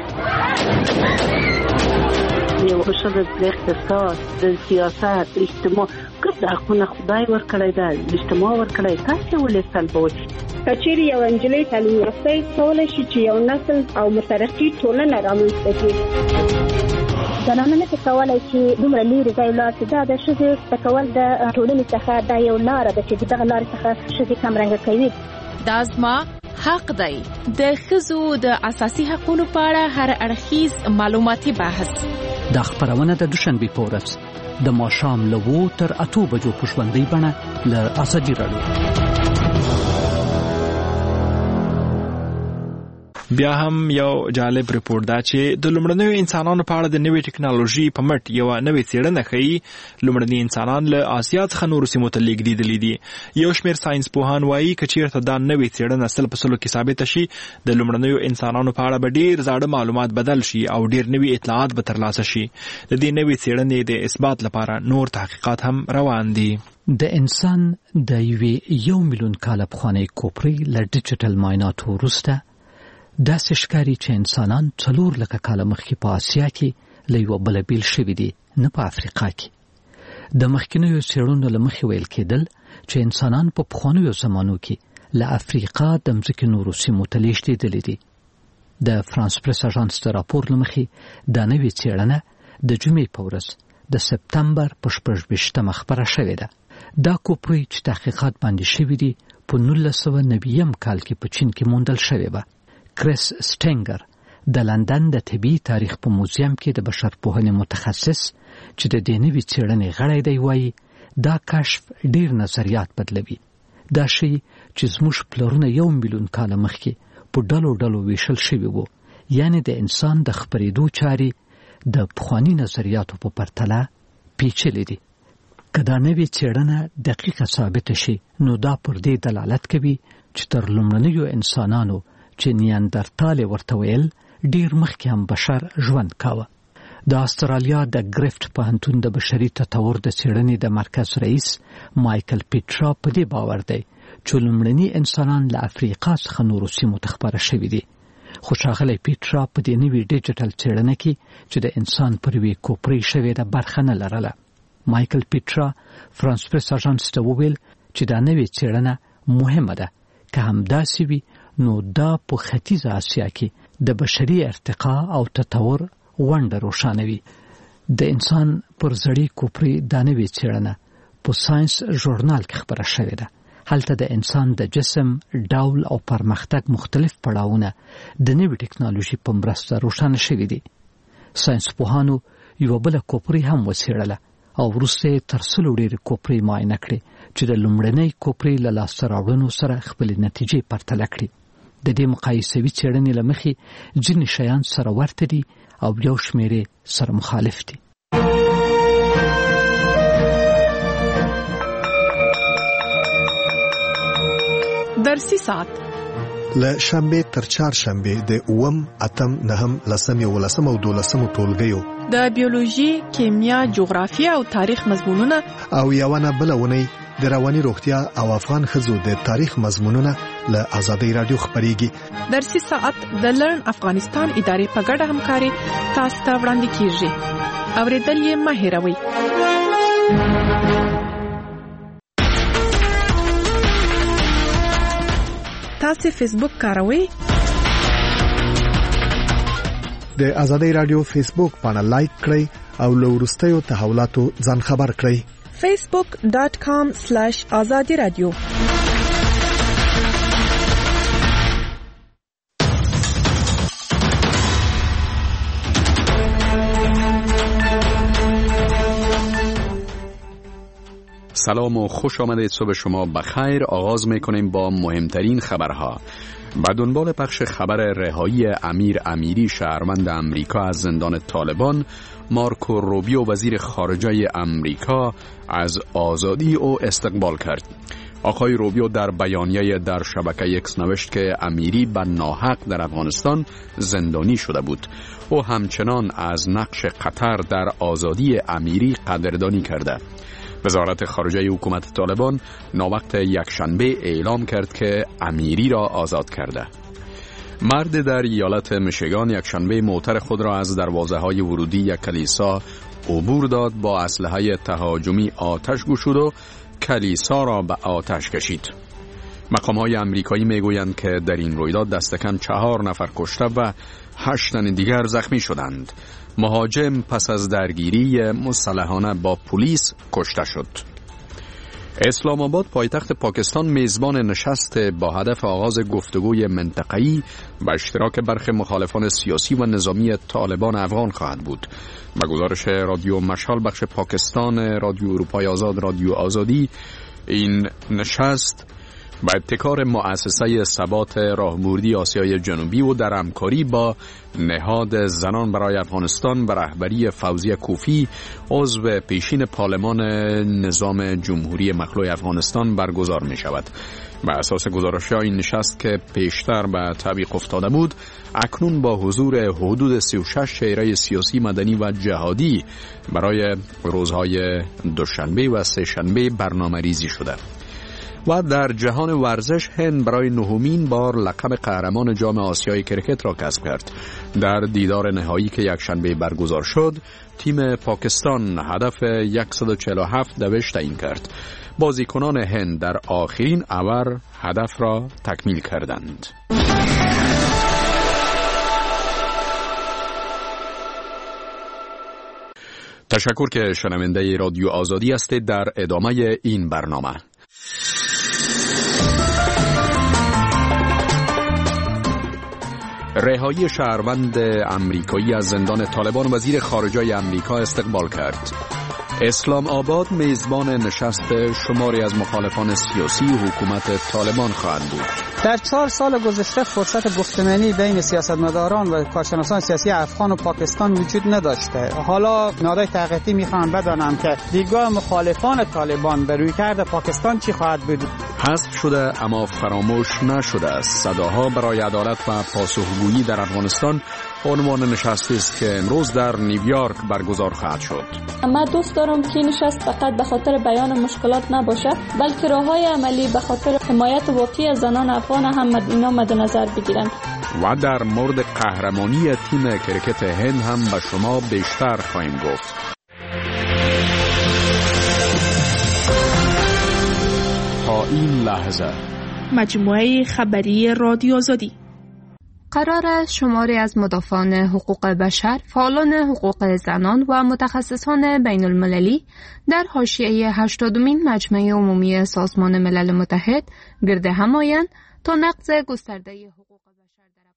یو ښځه د اقتصاد، د سیاست، اجتماع ګډ حقونه خدای ورکړی دی، اجتماع ورکړی، تاسې ولې سلبوئ؟ که چیرې یو نجلۍ تعلیم یافته کولی شي چې یو نسل او مترقي ټولنه رامنځته کړي. زنانه نشي کولی چې دومره لرې ځای ولاړ شي. دا د ښځې زده کول د ټولنې څخه دا یو لاره ده چې دغه لارې څخه ښځې کمرنګه کوي. دا زما حق دی. د ښځو د اساسي حقوقو په اړه هر اړخیز معلوماتي بحث. دا خبرونه د دوشنبه په ورځ د ماښام له 2 تر 8 بجو په ژوندۍ بڼه له ازادي راډیو. بیا هم یو جالب ریپورت دا چې د لومړنیو انسانانو په اړه د نوې ټکنالوژي په مټ یو نوې څېړنه ښیي. لومړني انسانان له آسیا څخه نورو سیمو ته لیږدېدلي دي. یو شمېر ساینس پوهان وایي که چېرته دا نوې څېړنه 100% کې ثابته شي د لومړنیو انسانانو په اړه به ډېر زاړه معلومات بدل شي او ډېر نوي اطلاعات به ترلاسه شي. د دې نوې څېړنې د اثبات لپاره نور تحقیقات هم روان دي. د انسان د 1 میلیون کاله پخوانۍ کوپرې له ډیجیټل معایناتو وروسته داسې ښکاري چې انسانان 4 لکه کاله مخکې په آسیا کې له یوه بله بیل شوي دي، نه په افریقا کې. د مخکینیو څېړنو له مخې ویل کېدل چې انسانان په پخوانیو زمانو کې له افریقا د مځکې نورو سیمو ته لیږدېدلي دي. د فرانس پریس اژانس د راپور له مخې دا نوې څېړنه د جمعې په ورځ د سپتمبر په 26مه خپره شوې ده. دا کوپرې چې تحقیقات باندې شوي دي په 1990 کال کې په چین کې موندل شوې وه. کریس سټینګر د لندن د طبي تاریخ په موزیم کې د بشرپوهنې متخصص چې د دې نوې څېړنې غړی دی وایي دا کشف ډېر نظریات بدلوي. دا شی چې زموږ پلرونه 1 میلیون کاله مخکې په ډلو ویشل شوي وو، یعنی د انسان د خپرېدو چارې د پخواني نظریاتو په پرتله پیچلې دي. که دا نوې څېړنه دقیقه ثابته شي نو دا پر دې دلالت کوي چې تر لومړنیو انسانانو چې نیاندرتال ورته ویل ډیر مخکې هم بشر ژوند کاوه. د استرالیا د ګریفټ پوهنتون د بشري تطور د څېړنې د مرکز رئیس مایکل پیټرا په دې باور دی چې لومړني انسانان له افریقا څخه نورو سیمو ته خپاره شوي دي. خو ښاغلی پیټرا په دې نوې ډیجیټل څېړنه کې چې د انسان پر یوې کوپرې شوې ده برخه نه لرله. مایکل پیټرا فرانس پریس اژانس ته وویل چې دا نوې څېړنه مهمه ده. که همداسې وي نو دا په ختیځه آسیا کې د بشري ارتقا او تطور ونډه روښانوي. د انسان پر زړې کوپرې دا نوې څېړنه په ساینس ژورنال کې خپره شوې ده. هلته د انسان د جسم ډول او پرمختګ مختلف پړاوونه د نوې ټکنالوژي په مرسته روښانه شوي دي. ساینس پوهانو یوه بله کوپرې هم وڅېړله او وروسته یې تر 100 ډېرې کوپرې معاینه کړې چې د لومړنۍ کوپرې له لاسته راوړنو سره خپلې نتیجې پرتله کړي. د دې مقایسوي څېړنې له مخې ځینې شیان سره ورته دي او یو شمېر یې سره مخالف دي. درسي ساعت له شنبه تر چهارشنبه د 8، 8، 9، 10، 11 او 12 ټولګیو د بیولوژي، کیمیا، جغرافیه او تاریخ مضمونونه او یوونه بلونی د رواني روغتیا او افغان ښځو د تاریخ مضمونونه له ازادي رادیو خبريږي. درسي ساعت د لرن افغانستان ادارې په ګډه همکاري تاسو ته وړاندې کیږي. اوریدل یې مه هېروئ. تاسو فیسبوک کاروئ؟ د ازادي رادیو فیسبوک باندې لایک کړئ او له وروستیو تحولاتو ځان خبر کړئ. facebook.com/azadi radio. سلام و خوش آمدید. صبح شما بخیر. آغاز میکنیم با مهمترین خبرها. به دنبال پخش خبر رهایی امیر امیری شهروند امریکا از زندان طالبان، مارکو روبیو وزیر خارجه امریکا از آزادی او استقبال کرد. آقای روبیو در بیانیه در شبکه اکس نوشت که امیری به ناحق در افغانستان زندانی شده بود. او همچنان از نقش قطر در آزادی امیری قدردانی کرده. وزارت خارجه حکومت طالبان ناوقت یکشنبه اعلام کرد که امیری را آزاد کرده. مرد در ایالت میشیگان یکشنبه موتر خود را از دروازه‌های ورودی یک کلیسا عبور داد، با اسلحه تهاجمی آتش گشود و کلیسا را به آتش کشید. مقام‌های آمریکایی میگویند که در این رویداد دست کم 4 نفر کشته و 8 تن دیگر زخمی شدند. مهاجم پس از درگیری مسلحانه با پلیس کشته شد. اسلام آباد پایتخت پاکستان میزبان نشست با هدف آغاز گفتگوی منطقه‌ای و اشتراک برخی مخالفان سیاسی و نظامی طالبان افغان خواهد بود. به گزارش رادیو مشال بخش پاکستان رادیو اروپای آزاد رادیو آزادی، این نشست با ابتکار مؤسسه ثبات راهبردی آسیای جنوبی و در همکاری با نهاد زنان برای افغانستان و رهبری فوزیه کوفی عضو پیشین پارلمان نظام جمهوری مخلوع افغانستان برگزار می شود. بر اساس گزارش‌ها این نشست که پیشتر به تعویق افتاده بود، اکنون با حضور حدود 36 چهره سیاسی، مدنی و جهادی برای روزهای دوشنبه و سه‌شنبه برنامه ریزی شده. و در جهان ورزش، هند برای 9مین بار لقب قهرمان جام آسیای کرکت را کسب کرد. در دیدار نهایی که یکشنبه برگزار شد، تیم پاکستان هدف 147 دوش تعیین کرد. بازیکنان هند در آخرین اوور هدف را تکمیل کردند. تشکر که شنونده رادیو آزادی هستید. در ادامه این برنامه رهایی شهروند امریکایی از زندان طالبان، وزیر خارجه امریکا استقبال کرد. اسلام آباد میزبان نشست شماری از مخالفان سیاسی حکومت طالبان خواهد بود. در 4 سال گذشته فرصت گفتمانی بین سیاستمداران و کارشناسان سیاسی افغان و پاکستان وجود نداشته. حالا نادای تحقیقی میخوام بدانم که دیدگاه مخالفان طالبان به رویکرد پاکستان چی خواهد بود. حذف شده اما فراموش نشده است. صداها برای عدالت و پاسخگویی در افغانستان عنوان نشستی است که امروز در نیویورک برگزار خواهد شد. من دوست دارم که نشست فقط به خاطر بیان مشکلات نباشه، بلکه راههای عملی به خاطر حمایت واقعی زنان افغان هم اینا مد نظر بگیرن. و در مورد قهرمانی تیم کرکت هند هم به شما بیشتر خواهیم گفت. تا این لحظه مجموعه خبری رادیو آزادی. قرار است شماری از مدافعان حقوق بشر، فعالان حقوق زنان و متخصصان بین المللی در حاشیه 80مین مجمع عمومی سازمان ملل متحد گرد هم آیند تا نقض گسترده حقوق بشر در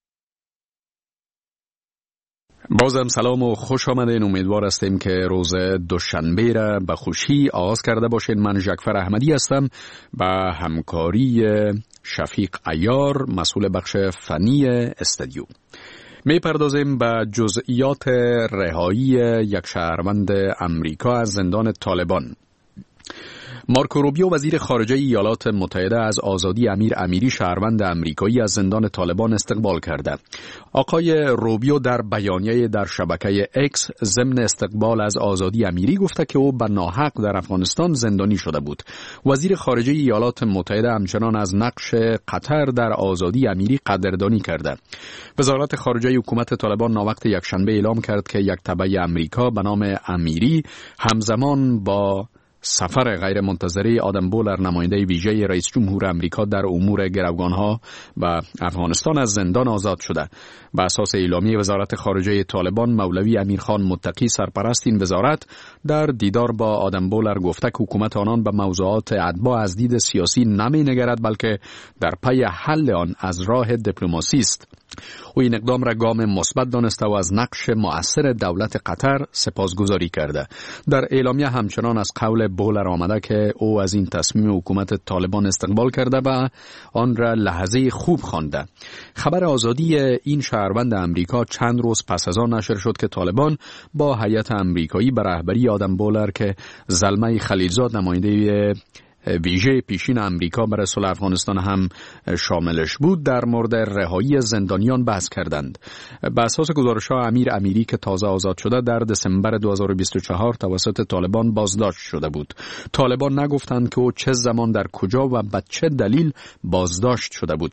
بازم سلام و خوش آمدین. امیدوار هستیم که روز دوشنبه را به خوشی آغاز کرده باشین. من جعفر احمدی هستم با همکاری شفیق عیار، مسئول بخش فنی استودیو. می پردازیم به جزئیات رهایی یک شهروند امریکا از زندان طالبان. مارکو روبیو وزیر خارجه ایالات متحده از آزادی امیر امیری شهروند امریکایی از زندان طالبان استقبال کرده. آقای روبیو در بیانیه در شبکه اکس ضمن استقبال از آزادی امیری گفته که او به ناحق در افغانستان زندانی شده بود. وزیر خارجه ایالات متحده همچنان از نقش قطر در آزادی امیری قدردانی کرده. وزارت خارجه حکومت طالبان ناوقت یکشنبه اعلام کرد که یک تبع امریکا به نام امیری همزمان با سفر غیر منتظره آدم بولر نماینده ویژه رئیس جمهور امریکا در امور گروگانها و افغانستان از زندان آزاد شده. به اساس اعلامیه وزارت خارجه طالبان، مولوی امیرخان متقی سرپرست این وزارت در دیدار با آدم بولر گفته که حکومت آنان به موضوعات اتباع از دید سیاسی نمی نگرد، بلکه در پی حل آن از راه دیپلماسی است. او این اقدام را گام مثبت دانسته و از نقش مؤثر دولت قطر سپاسگزاری کرده. در اعلامیه همچنان از قول بولر آمده که او از این تصمیم حکومت طالبان استقبال کرده و آن را لحظه خوب خوانده. خبر آزادی این شهروند امریکا چند روز پس از آن نشر شد که طالبان با هیئت امریکایی به رهبری آدم بولر که زلمه خلیلزاد نماینده ویژه پیشین امریکا برای صلح افغانستان هم شاملش بود، در مورد رهایی زندانیان بحث کردند. به اساس گزارش‌ها امیر امیری که تازه آزاد شده در دسامبر 2024 توسط طالبان بازداشت شده بود. طالبان نگفتند که او چه زمان در کجا و به چه دلیل بازداشت شده بود.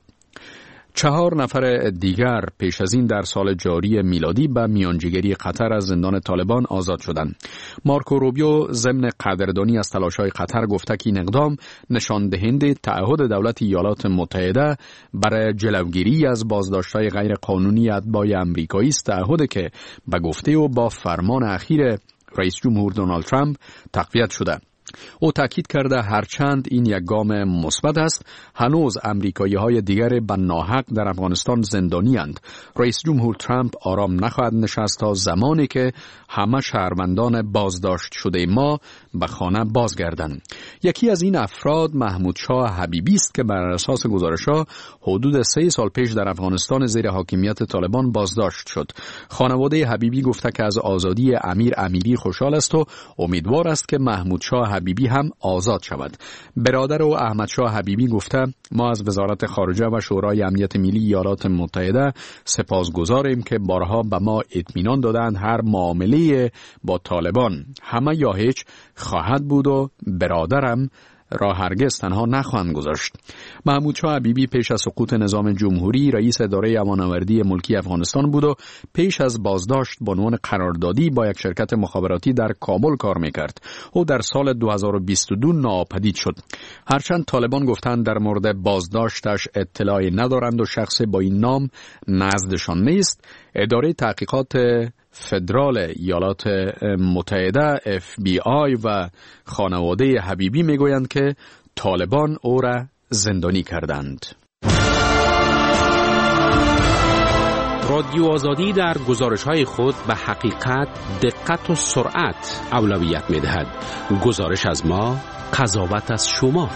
4 نفر دیگر پیش از این در سال جاری میلادی به میانجیگری قطر از زندان طالبان آزاد شدند. مارکو روبیو ضمن قدردانی از تلاش‌های قطر گفته که این اقدام نشان دهنده تعهد دولت ایالات متحده برای جلوگیری از بازداشت‌های غیر قانونی اتباع آمریکایی است، تعهدی که به گفته او با فرمان اخیر رئیس جمهور دونالد ترامپ تقویت شده. او تاکید کرده هرچند این یک گام مثبت است، هنوز امریکایی‌های دیگر به ناحق در افغانستان زندانی اند. رئیس جمهور ترامپ آرام نخواهد نشست تا زمانی که همه شهروندان بازداشت شده ما به خانه بازگردند. یکی از این افراد محمود شاه حبیبی است که بر اساس گزارش‌ها حدود 3 سال پیش در افغانستان زیر حاکمیت طالبان بازداشت شد. خانواده حبیبی گفته که از آزادی امیر امیری خوشحال است و امیدوار است که محمود شاه حبیبی هم آزاد شود. برادر او احمد شاه حبیبی گفته ما از وزارت خارجه و شورای امنیت ملی ایالات متحده سپاسگزاریم که بارها به ما اطمینان دادند هر معامله با طالبان همه یا هیچ خواهد بود و برادرم را هرگز تنها نخواهند گذاشت. محمود شاه حبیبی پیش از سقوط نظام جمهوری رئیس اداره امان‌آوردی ملکی افغانستان بود و پیش از بازداشت به عنوان قراردادی با یک شرکت مخابراتی در کابل کار میکرد. او در سال 2022 ناپدید شد. هرچند طالبان گفتند در مورد بازداشتش اطلاعی ندارند و شخص با این نام نزدشان نیست، اداره تحقیقات فدرال ایالات متحده FBI و خانواده حبیبی میگویند که طالبان او را زندانی کردند. رادیو آزادی در گزارش‌های خود به حقیقت، دقت و سرعت اولویت می‌دهد. گزارش از ما، قضاوت از شما.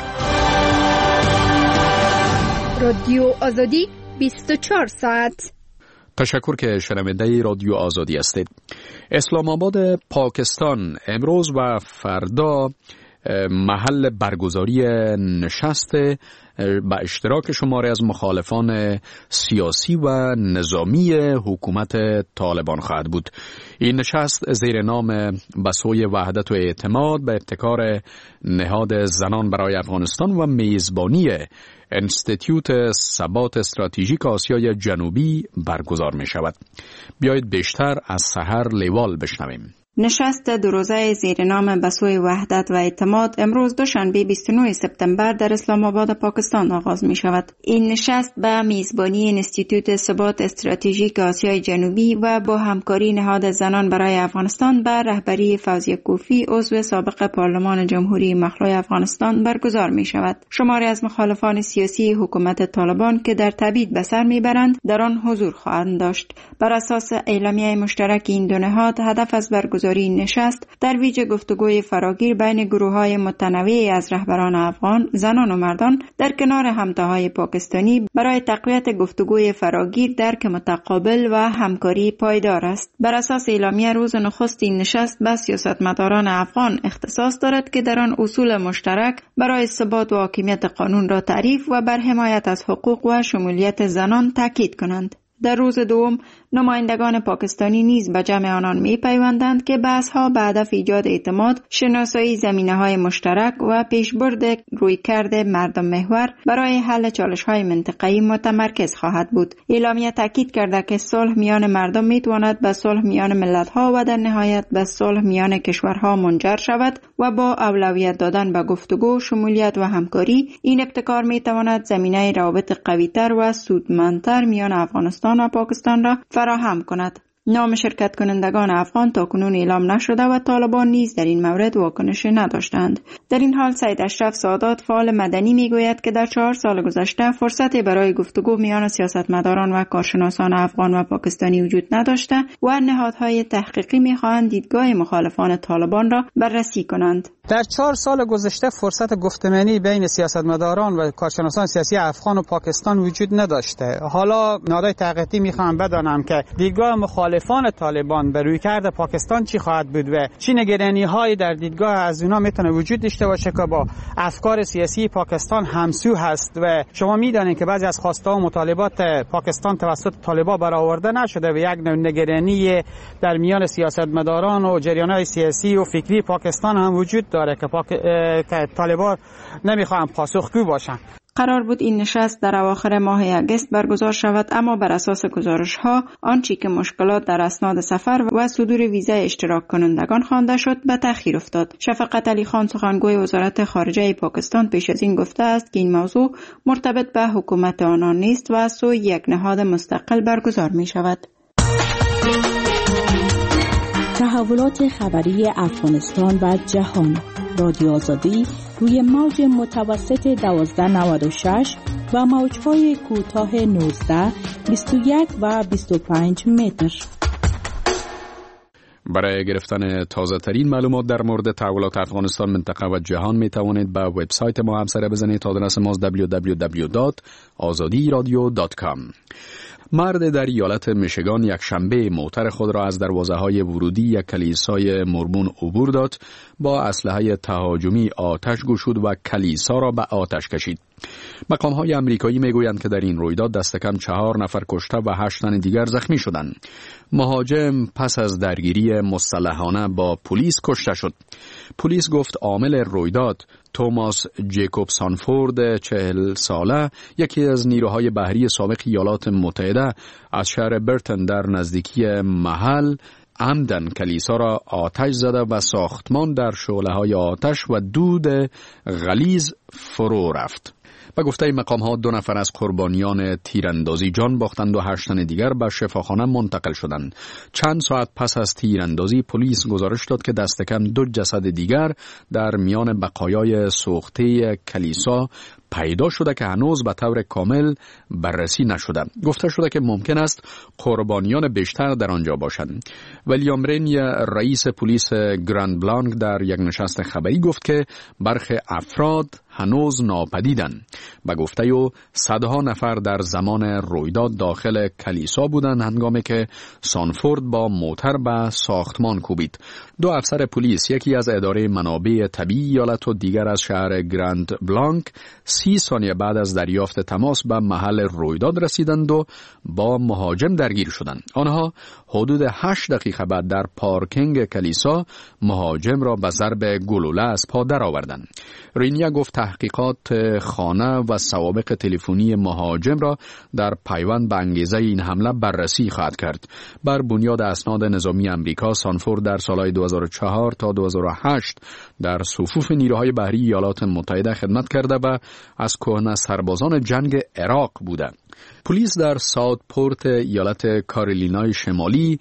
رادیو آزادی 24 ساعت. تشکر که شنونده رادیو آزادی هستید. اسلام آباد پاکستان امروز و فردا محل برگزاری نشست با اشتراک شماری از مخالفان سیاسی و نظامی حکومت طالبان خواهد بود. این نشست زیر نام بسوی وحدت و اعتماد به ابتکار نهاد زنان برای افغانستان و میزبانی انستیتیوت ثبات استراتژیک آسیای جنوبی برگزار می شود. بیایید بیشتر از سحر لیوال بشنویم. نشست دو روزه زیر نام بسوی وحدت و اعتماد امروز دوشنبه 29 سپتامبر در اسلام آباد پاکستان آغاز می شود. این نشست به میزبانی انستیتوت ثبات استراتژیک آسیای جنوبی و با همکاری نهاد زنان برای افغانستان به رهبری فوزیه کوفی عضو سابق پارلمان جمهوری مخلوع افغانستان برگزار می شود. شماری از مخالفان سیاسی حکومت طالبان که در تبعید به سر می برند در آن حضور خواهند داشت. بر اساس اعلامیه مشترک این دو نهاد هدف از برگزاری این نشست در ویژه گفتگوی فراگیر بین گروه‌های متنوعی از رهبران افغان، زنان و مردان در کنار همتاهای پاکستانی برای تقویت گفتگوی فراگیر، درک متقابل و همکاری پایدار است. بر اساس اعلامیه روز نخست این نشست به سیاستمداران افغان اختصاص دارد که در آن اصول مشترک برای ثبات و حاکمیت قانون را تعریف و بر حمایت از حقوق و شمولیت زنان تاکید کنند. در روز دوم نمایندگان پاکستانی نیز به جمع آنان می پیوندند که بحث‌ها به هدف ایجاد اعتماد، شناسایی زمینه‌های مشترک و پیشبرد رویکرد مردم محور برای حل چالش‌های منطقه‌ای متمرکز خواهد بود. اعلامیه تاکید کرده که صلح میان مردم میتواند به صلح میان ملت‌ها و در نهایت به صلح میان کشورها منجر شود و با اولویت دادن به گفتگو، شمولیت و همکاری این ابتکار میتواند زمینه روابط قوی‌تر و سودمندتر میان افغانستان و پاکستان را فراهم کند. نام شرکت کنندگان افغان تاکنون اعلام نشده و طالبان نیز در این مورد واکنشی نداشتند. در این حال سید اشرف سادات فعال مدنی میگوید که در 4 سال گذشته فرصتی برای گفتگو میان سیاستمداران و کارشناسان افغان و پاکستانی وجود نداشته و نهادهای تحقیقی میخواهند دیدگاه مخالفان طالبان را بررسی کنند. در 4 سال گذشته فرصت گفتمانی بین سیاستمداران و کارشناسان سیاسی افغان و پاکستان وجود نداشته. حالا نهادهای تحقیقی میخوام بدانم که دیدگاه مخالفان طالبان بر رویکرد پاکستان چی خواهد بود و چه نگرانی‌هایی در دیدگاه از اونا میتونه وجود داشته باشه که با افکار سیاسی پاکستان همسو هست و شما میدانید که بعضی از خواسته و مطالبات پاکستان توسط طالبان برآورده نشده و یک نگرانی در میان سیاستمداران و جریان‌های سیاسی و فکری پاکستان هم وجود داره که طالبان نمیخوان پاسخگو باشن. قرار بود این نشست در اواخر ماه اگست برگزار شود، اما بر اساس گزارش‌ها آنچه که مشکلات در اسناد سفر و صدور ویزای اشتراک کنندگان خوانده شد به تأخیر افتاد. شفقت علی خان سخنگوی وزارت خارجه پاکستان پیش از این گفته است که این موضوع مرتبط به حکومت آنان نیست و از سوی یک نهاد مستقل برگزار می شود. تحولات خبری افغانستان و جهان. رادیو آزادی روی موج متوسط 1296 و موج‌های کوتاه 19، 21 و 25 متر. برای گرفتن تازه ترین معلومات در مورد تحولات افغانستان، منطقه و جهان می توانید به وبسایت ما هم سر بزنید. آدرس ما www.azadiradio.com. مرد در ایالت میشیگان یک شنبه موتر خود را از دروازه‌های ورودی یک کلیسای مرمون عبور داد، با اسلحه تهاجمی آتش گشود و کلیسا را به آتش کشید. مقام‌های آمریکایی میگویند که در این رویداد دست کم 4 نفر کشته و 8 تن دیگر زخمی شدند. مهاجم پس از درگیری مسلحانه با پلیس کشته شد. پلیس گفت عامل رویداد توماس جیکوب سانفورد 40 ساله، یکی از نیروهای بحری سابق ایالات متحده، از شهر برتن در نزدیکی محل عمدن کلیسا را آتش زده و ساختمان در شعله‌های آتش و دود غلیظ فرو رفت. به گفته مقام‌ها 2 نفر از قربانیان تیراندازی جان باختند و 8 تن دیگر به شفاخانه منتقل شدند. چند ساعت پس از تیراندازی پلیس گزارش داد که دست کم 2 جسد دیگر در میان بقایای سوخته کلیسا پیدا شده که هنوز به طور کامل بررسی نشده. گفته شده که ممکن است قربانیان بیشتر در آنجا باشند. ویلیام رینی، رئیس پلیس گراند بلانک، در یک نشست خبری گفت که برخی افراد هنوز ناپدیدند. به گفته او صدها نفر در زمان رویداد داخل کلیسا بودند هنگامی که سانفورد با موتر به ساختمان کوبید. 2 افسر پلیس، یکی از اداره منابع طبیعی ایالت و دیگر از شهر گراند بلانک، 30 ثانیه بعد از دریافت تماس به محل رویداد رسیدند و با مهاجم درگیر شدند. آنها حدود 8 دقیقه بعد در پارکینگ کلیسا مهاجم را به ضرب گلوله از پا درآوردند. رینیا گفت تحقیقات خانه و سوابق تلفنی مهاجم را در پیوند به انگیزه این حمله بررسی خواهد کرد. بر بنیاد اسناد نظامی آمریکا، سانفورد در سالهای 2004 تا 2008 در صفوف نیروهای بحری ایالات متحده خدمت کرده و از کهنه سربازان جنگ عراق بوده. پلیس در ساوتپورت ایالت کارولینای شمالی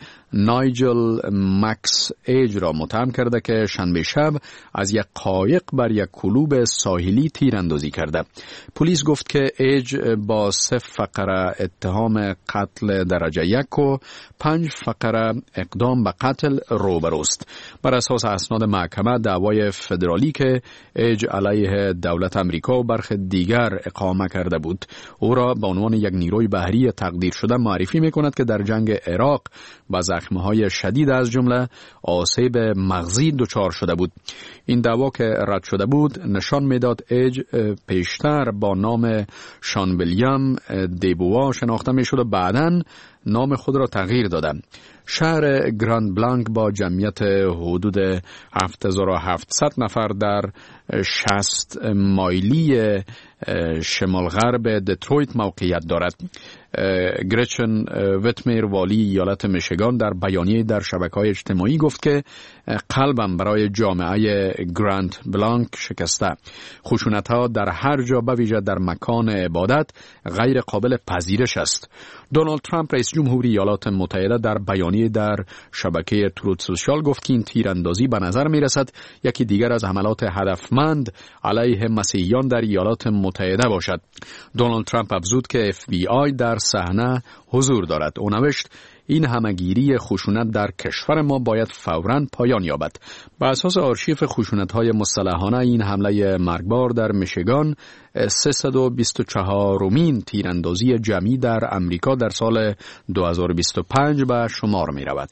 نایجل مکس ایج را متهم کرده که شنبه شب از یک قایق بر یک کلوب ساحلی تیراندازی کرده. پلیس گفت که ایج با 3 فقره اتهام قتل درجه 1 و 5 فقره اقدام به قتل روبروست. بر اساس اسناد محکمه، دعوای فدرالی که ایج علیه دولت آمریکا و برخی دیگر اقامه کرده بود، او را به عنوان یک یک نیروی بحری تقدیر شده معرفی می‌کند که در جنگ عراق با زخم‌های شدید از جمله آسیب مغزی دچار شده بود. این دعوا که رد شده بود نشان می‌داد ایج پیشتر با نام شان ویلیام دیبوا شناخته می‌شد و بعداً نام خود را تغییر داده. شهر گراند بلانک با جمعیت حدود 7700 نفر در 60 مایلی شمال غرب دترویت موقعیت دارد. گریچن ویتمیر والی ایالت میشیگان در بیانیه در شبکه‌های اجتماعی گفت که قلبم برای جامعه گراند بلانک شکسته. خشونت‌ها در هر جا به ویژه در مکان عبادت غیر قابل پذیرش است. دونالد ترامپ رئیس جمهوری ایالات متحده در بیانیه در شبکه تروت سوشال گفت که این تیراندازی به نظر می‌رسد یکی دیگر از حملات هدفمند علیه مسیحیان در ایالات متحده باشد. دونالد ترامپ افزود که FBI در صحنه حضور دارد. او نوشت این همگیری خشونت در کشور ما باید فوراً پایان یابد. بر اساس آرشیف خشونت‌های مسلحانه این حمله مرگبار در میشیگان 324مین تیراندازی جمعی در امریکا در سال 2025 به شمار می‌رود.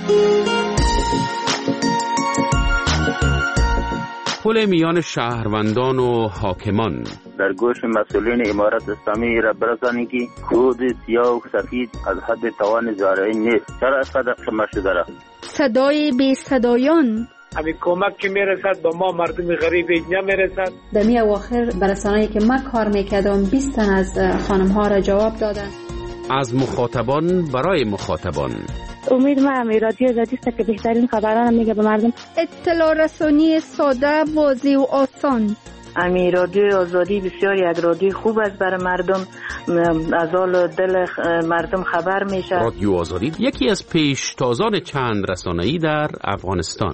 پل میان شهروندان و حاکمان در گوش مسئولین امارت اسلامی را برسانید که کود سیاه و سفید از حد توان زارعین نیست. چرا اصلا شما شده را صدای بی صدایان همین کمک که میرسد به ما مردم غریب نمیرسد. در می اواخر برسانه‌ای که من کار میکردم 20 تن از خانم ها را جواب دادن. از مخاطبان برای مخاطبان. امید ما رادیو آزادی است که بهترین خبران میگه به مردم. اطلاع رسانی ساده، واضح و آسان. رادیو آزادی بسیار یک رادیو خوب است برای مردم، از حال دل مردم خبر میشه. رادیو آزادی یکی از پیشتازان چند رسانه‌ای در افغانستان.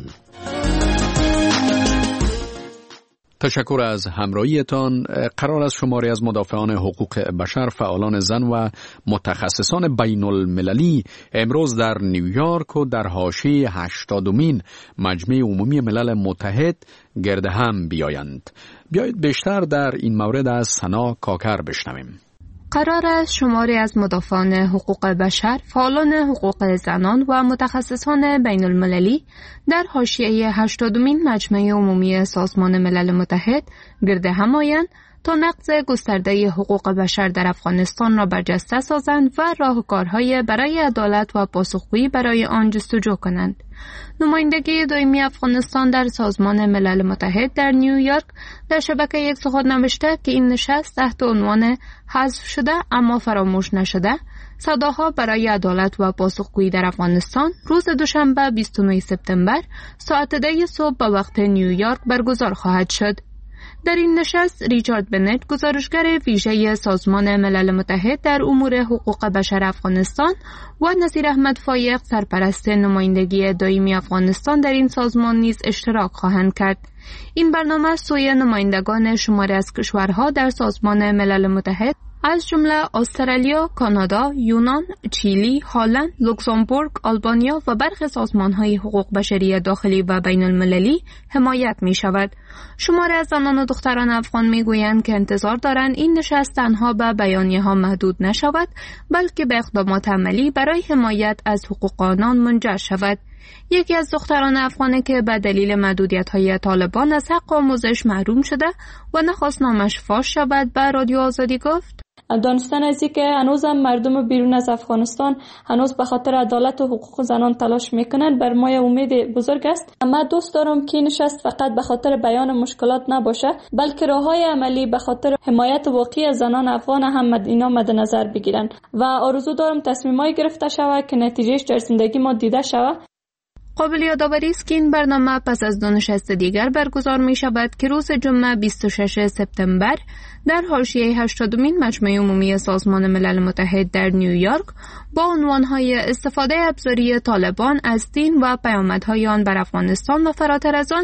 تشکر از همراهیتان. قرار است شماری از مدافعان حقوق بشر، فعالان زن و متخصصان بین المللی امروز در نیویورک و در حاشیه 80مین مجمع عمومی ملل متحد گرد هم بیایند. بیایید بیشتر در این مورد از سنا کاکر بشنویم. قرار است شماری از مدافعان حقوق بشر، فعالان حقوق زنان و متخصصان بین المللی در حاشیه 80مین مجمع عمومی سازمان ملل متحد گرد هم آیند تا نقض گسترده حقوق بشر در افغانستان را برجسته سازند و راهکارهای برای عدالت و پاسخگویی برای آن جستجو کنند. نمایندگی دائمی افغانستان در سازمان ملل متحد در نیویورک در شبکه یک سخن نوشته که این نشست تحت عنوان حذف شده اما فراموش نشده صداها برای عدالت و پاسخگویی در افغانستان روز دوشنبه 29 سپتامبر ساعت 10 صبح به وقت نیویورک برگزار خواهد شد. در این نشست ریچارد بنت، گزارشگر ویژه سازمان ملل متحد در امور حقوق بشر افغانستان و نصیر احمد فایق، سرپرست نمایندگی دائمی افغانستان در این سازمان نیز اشتراک خواهند کرد. این برنامه سوی نمایندگان شماری از کشورها در سازمان ملل متحد از جمله استرالیا، کانادا، یونان، چیلی، هلند، لوکزامبورگ، آلبانیا و برخی سازمان‌های حقوق بشری داخلی و بین المللی حمایت می شود. شماری از زنان و دختران افغان می گویند که انتظار دارند این نشست تنها به بیانیه‌ها محدود نشود، بلکه به اقدامات عملی برای حمایت از حقوق آنان منجر شود. یکی از دختران افغانی که به دلیل محدودیت‌های طالبان از حق آموزش محروم شده و نخواست نامش فاش شود به رادیو آزادی گفت: دانستن از این که هنوزم مردم بیرون از افغانستان هنوز به خاطر عدالت و حقوق زنان تلاش میکنند بر ما امید بزرگ است. اما دوست دارم که نشست فقط به خاطر بیان مشکلات نباشه، بلکه راههای عملی به خاطر حمایت واقعی از زنان افغان هم اینا مد نظر بگیرن و آرزو دارم تصمیمایی گرفته شود که نتیجهش در زندگی ما دیده شود. قابل یادآوری است که این برنامه پس از دو نشست دیگر برگزار می شود که روز جمعه 26 سپتامبر در حاشیه 80مین مجمع عمومی سازمان ملل متحد در نیویورک با عنوانهای استفاده ابزاری طالبان از دین و پیامدهای آن بر افغانستان و فراتر از آن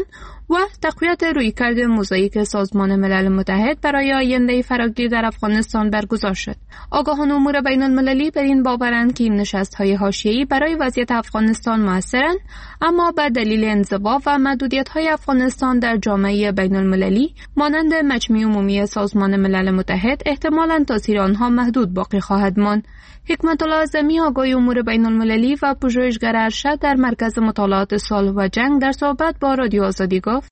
و تقویت رویکرد موزاییک سازمان ملل متحد برای آینده فراگیر در افغانستان برگزار شد. آگاهان امور بین المللی بر این باورند که این نشست‌های حاشیه‌ای برای وضعیت افغانستان موثرند، اما به دلیل انزوا و محدودیت‌های افغانستان در جامعه بین المللی مانند مجمع عمومی سازمان ملل متحد احتمالاً تاثیر آنها محدود باقی خواهد ماند. حکمت الله اعظمی آگاه امور بین المللی و پژوهشگر ارشد در مرکز مطالعات صلح و جنگ در صحبت با رادیو آزادی گفت: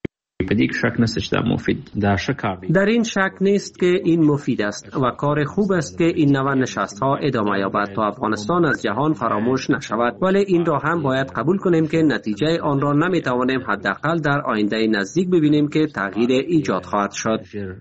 در این شک نیست که این مفید است و کار خوب است که این نوع نشست‌ها ادامه یابد تا افغانستان از جهان فراموش نشود، ولی این را هم باید قبول کنیم که نتیجه آن را نمیتوانیم حداقل در آینده نزدیک ببینیم که تغییر ایجاد خواهد شد.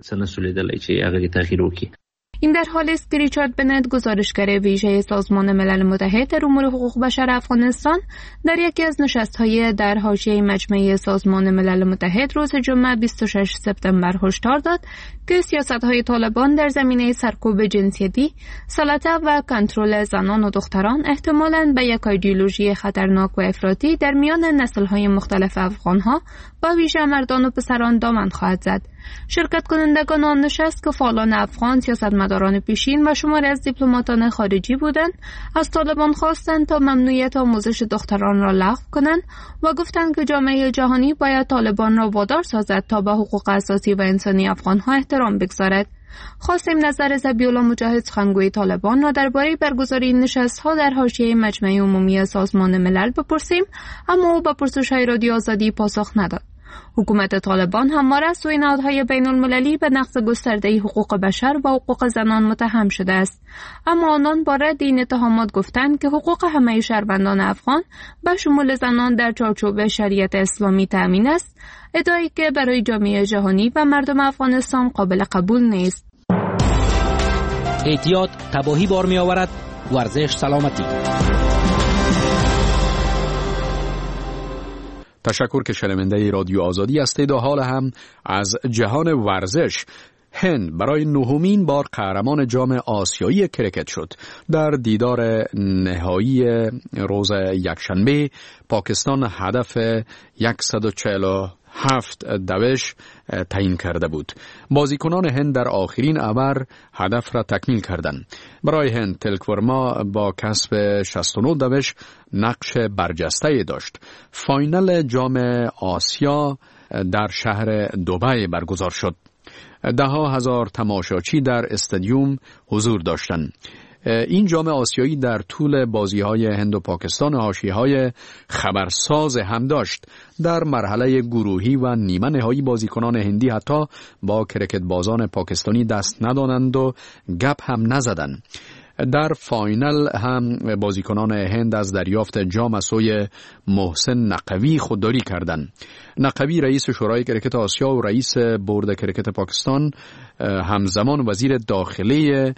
این در حالی است که ریچارد بنت، گزارشگر ویژه سازمان ملل متحد در امور حقوق بشر افغانستان، در یکی از نشست‌های در حاشیه مجمع سازمان ملل متحد روز جمعه 26 سپتامبر هشدار داد که سیاست‌های طالبان در زمینه سرکوب جنسیتی، سلطه و کنترل زنان و دختران احتمالاً به یک ایدئولوژی خطرناک و افراطی در میان نسل‌های مختلف افغان‌ها با ویژه مردان و پسران دامن خواهد زد. شرکت کنندگان آن نشست که فعالان افغان، سیاستمداران پیشین و شماری از دیپلماتان خارجی بودند، از طالبان خواستند تا ممنوعیت آموزش دختران را لغو کنند و گفتند که جامعه جهانی باید طالبان را وادار سازد تا به حقوق اساسی و انسانی افغان‌ها احترام بگذارد. خواستیم نظر ذبیح‌الله مجاهد، سخنگوی طالبان، را درباره برگزاری این نشست‌ها در حاشیه مجمع عمومی سازمان ملل بپرسیم، اما او به پرسش‌های رادیو آزادی پاسخ نداد. حکومت طالبان همواره از سوی نهادهای بین المللی به نقض گسترده حقوق بشر و حقوق زنان متهم شده است، اما آنان با رد این اتهامات گفتند که حقوق همه شهروندان افغان به شمول زنان در چارچوب شریعت اسلامی تأمین است، ادعایی که برای جامعه جهانی و مردم افغانستان قابل قبول نیست. احتیاط تباهی بار می آورد، ورزش سلامتی. تشکر که شنونده رادیو آزادی هستید و حال هم از جهان ورزش. هند برای نهمین بار قهرمان جام آسیایی کرکت شد. در دیدار نهایی روز یکشنبه پاکستان هدف 147 دوش تعیین کرده بود. بازیکنان هند در آخرین اوور هدف را تکمیل کردند. برای هند تلک ورما با کسب 69 دوش نقش برجسته داشت. فاینال جام آسیا در شهر دبی برگزار شد. ده ها هزار تماشاچی در استادیوم حضور داشتند. این جام آسیایی در طول بازی‌های هند و پاکستان حاشیه‌های خبرساز هم داشت. در مرحله گروهی و نیمه نهایی بازیکنان هندی حتی با کرکت بازان پاکستانی دست ندادند و گپ هم نزدند. در فاینال هم بازیکنان هند از دریافت جام از سوی محسن نقوی خودداری کردند. نقوی رئیس شورای کرکت آسیا و رئیس بورد کرکت پاکستان همزمان وزیر داخلی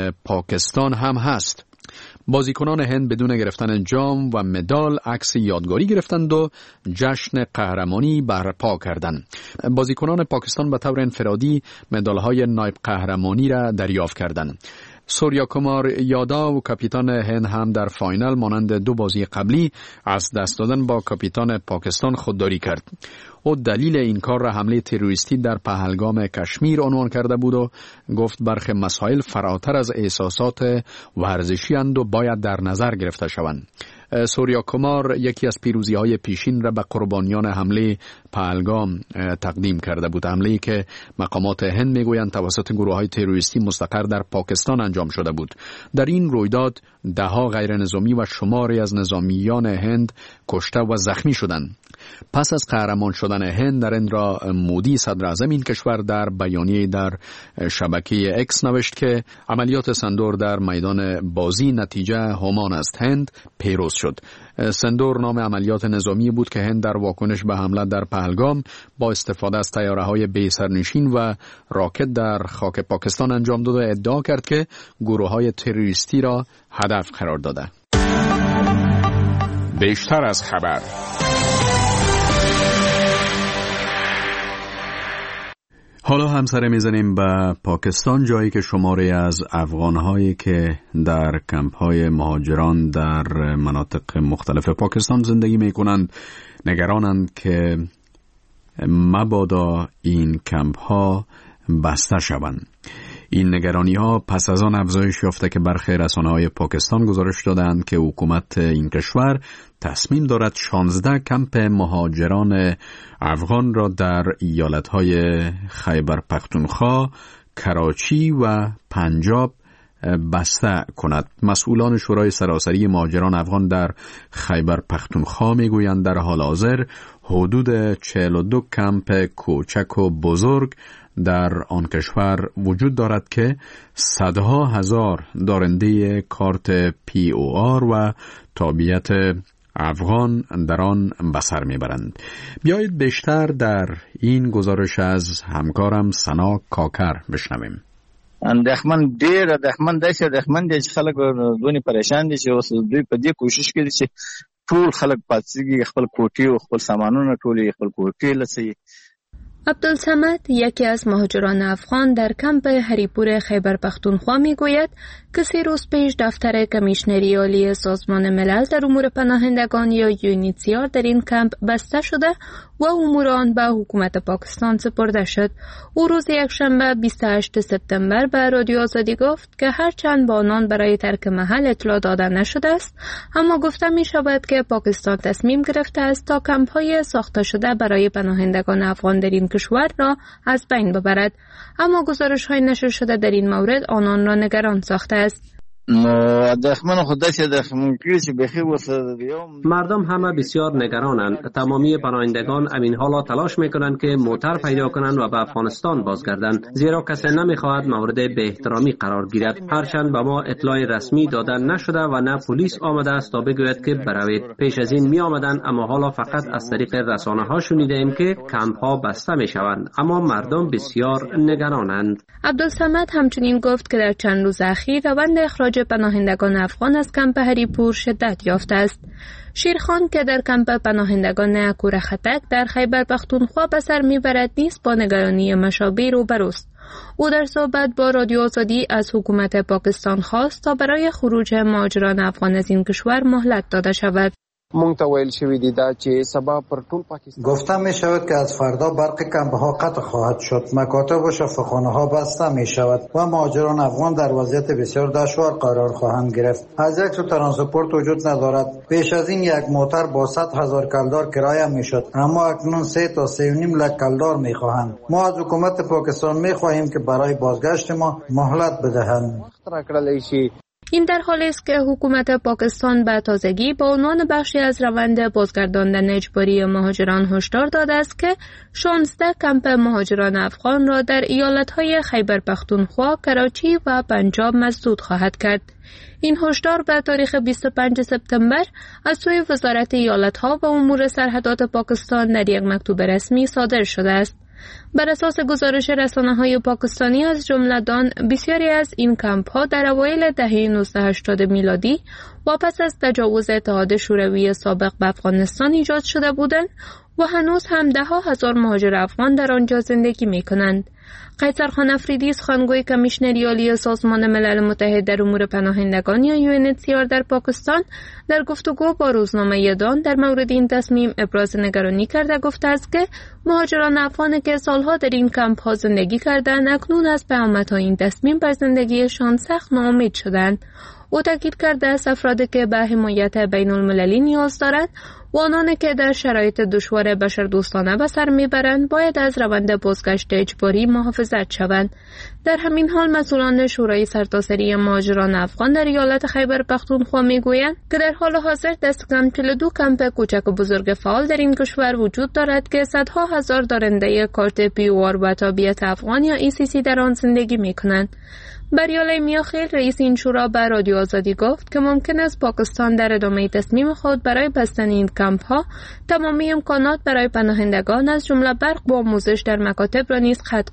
پاکستان هم هست. بازیکنان هند بدون گرفتن جام و مدال عکس یادگاری گرفتند و جشن قهرمانی برپا کردند. بازیکنان پاکستان به طور انفرادی مدال‌های نایب قهرمانی را دریافت کردند. سوریا کمار یاداو کاپیتان هند هم در فاینال مانند دو بازی قبلی از دست دادن با کاپیتان پاکستان خودداری کرد. او دلیل این کار را حمله تروریستی در پهلگام کشمیر عنوان کرده بود و گفت برخی مسائل فراتر از احساسات ورزشی اند و باید در نظر گرفته شوند. سوریا کمار یکی از پیروزی‌های پیشین را به قربانیان حمله پهلگام تقدیم کرده بود. حمله‌ای که مقامات هند میگویند توسط گروه‌های تروریستی مستقر در پاکستان انجام شده بود. در این رویداد ده‌ها غیر نظامی و شماری از نظامیان هند کشته و زخمی شدند. پس از قهرمان شدن هند، نریندرا مودی صدر اعظم این کشور در بیانیه در شبکه اکس نوشت که عملیات سندور در میدان بازی نتیجه همان است. هند پیروز شد. سندور نام عملیات نظامی بود که هند در واکنش به حمله در پهلگام با استفاده از طیاره‌های بی سرنشین و راکت در خاک پاکستان انجام داد و ادعا کرد که گروه‌های تروریستی را هدف قرار داده. بیشتر از خبر. حالا هم سر میزنیم به پاکستان، جایی که شماری از افغان‌هایی که در کمپ‌های مهاجران در مناطق مختلف پاکستان زندگی می‌کنند نگرانند که مبادا این کمپ ها بسته شوند. این نگرانی ها پس از آن افزایش یافته که برخی رسانه‌های پاکستان گزارش دادند که حکومت این کشور تصمیم دارد 16 کمپ مهاجران افغان را در ایالت‌های خیبر پختونخوا، کراچی و پنجاب بسته کند. مسئولان شورای سراسری مهاجران افغان در خیبر پختونخوا میگویند در حال حاضر حدود 42 کمپ کوچک و بزرگ در آن کشور وجود دارد که صدها هزار دارنده کارت POR و تابعیت افغان در آن بسر میبرند. بیایید بیشتر در این گزارش از همکارم سنا کاکر بشنویم. اندېښمن ډېر اندېښمن دی چې خلک دونې پریشان دي چې اوس دوی په دې کوشش کوي چې ټول خلک پاتېږي خپل کوټې او خپل سامانونه ټول خپل کوټې لسي. عبدالصمد یکی از مهاجران افغان در کمپ هریپور خیبر پختونخوا میگوید که 3 روز پیش دفتر کمیشنری عالی سازمان ملل در امور پناهندگان یا یونیتسیار در این کمپ بسته شده و امور آن به حکومت پاکستان سپرده شد. او روز یکشنبه 28 سپتامبر به رادیو آزادی گفت که هرچند با آنان برای ترک محل اطلاع داده نشده است، اما گفته می شود که پاکستان تصمیم گرفته است تا کمپ های ساخته شده برای پناهندگان افغان در این کشور را از بین ببرد. اما گزارش های نشر شده در این مورد آنان را نگران ساخته است. مردم همه بسیار نگرانند. تمامی پناهندگان همین حالا تلاش میکنند که موتر پیدا کنند و به افغانستان بازگردند، زیرا کسی نمیخواهد مورد به احترامی قرار گیرد. هرچند به ما اطلاع رسمی دادن نشده و نه پلیس آمده است تا بگوید که بروید. پیش از این می آمدند، اما حالا فقط از طریق رسانه ها شنیده ایم که کمپ ها بسته می شوند، اما مردم بسیار نگرانند. عبدالصمد همچنین گفت که در چند روز اخیر روند اخراج پناهندگان افغان از کمپ هریپور شدت یافته است. شیرخان که در کمپ پناهندگان اکور خطک در خیبر پختونخوا به سر میبرد نیز با نگرانی مشابه روبروست. او در صحبت با رادیو آزادی از حکومت پاکستان خواست تا برای خروج مهاجران افغان از این کشور مهلت داده شود. گفته می شود که از فردا برق کمپ ها قطع خواهد شد، مکاتب و شفاخانه ها بسته می شود و مهاجران افغان در وضعیت بسیار دشوار قرار خواهند گرفت. از یک سو ترانسپورت وجود ندارد. پیش از این یک موتر با 100,000 کلدار کرایه می شد، اما اکنون 3 تا 3.5 لک کلدار می خواهند. ما از حکومت پاکستان می خواهیم که برای بازگشت ما مهلت بدهند. این در حالی است که حکومت پاکستان به تازگی با عنوان بخشی از روند بازگرداندن اجباری مهاجران هشدار داده است که 16 کمپ مهاجران افغان را در ایالت‌های خیبر پختونخوا، کراچی و پنجاب مسدود خواهد کرد. این هشدار به تاریخ 25 سپتامبر از سوی وزارت ایالت‌ها و امور سرحدات پاکستان در یک مکتوب رسمی صادر شده است. بر اساس گزارش رسانه‌های پاکستانی از جمله دان، بسیاری از این کمپ‌ها در اوایل دهه 1980 میلادی و پس از تجاوز اتحاد شوروی سابق به افغانستان ایجاد شده بودند و هنوز هم 10,000 مهاجر افغان در آنجا زندگی می‌کنند. قیصر خان افریدی، سخنگوی کمیشنری عالی سازمان ملل متحد در امور پناهندگان یا یونیتسیار در پاکستان، در گفتگو با روزنامه دان در مورد این تصمیم ابراز نگرانی کرده گفته است که مهاجران افغان که سالها در این کمپ ها زندگی کردند اکنون از پیامدهای این تصمیم بر زندگیشان سخت ناامید شدند. او تاکید کرده است افرادی که به حمایت بین المللی نیاز دارند و آنان که در شرایط دشوار بشردوستانه به سر میبرند باید از روند بازگشت اجباری محافظت شوند. در همین حال مسئولان شورای سرتاسری مهاجران افغان در ایالت خیبر پختونخوا میگویند که در حال حاضر دست کم 42 کمپ کوچک و بزرگ فعال در این کشور وجود دارد که صدها هزار دارنده کارت POR و تابعیت افغان یا ECC در آن زندگی میکنند. بریاله میاخیل، رئیس این شورا، به رادیو آزادی گفت که ممکن است پاکستان در ادامه تصمیم خود برای بستن این کمپ ها تمامی امکانات برای پناهندگان از جمله برق و آموزش در مکاتب را نیز قطع کند.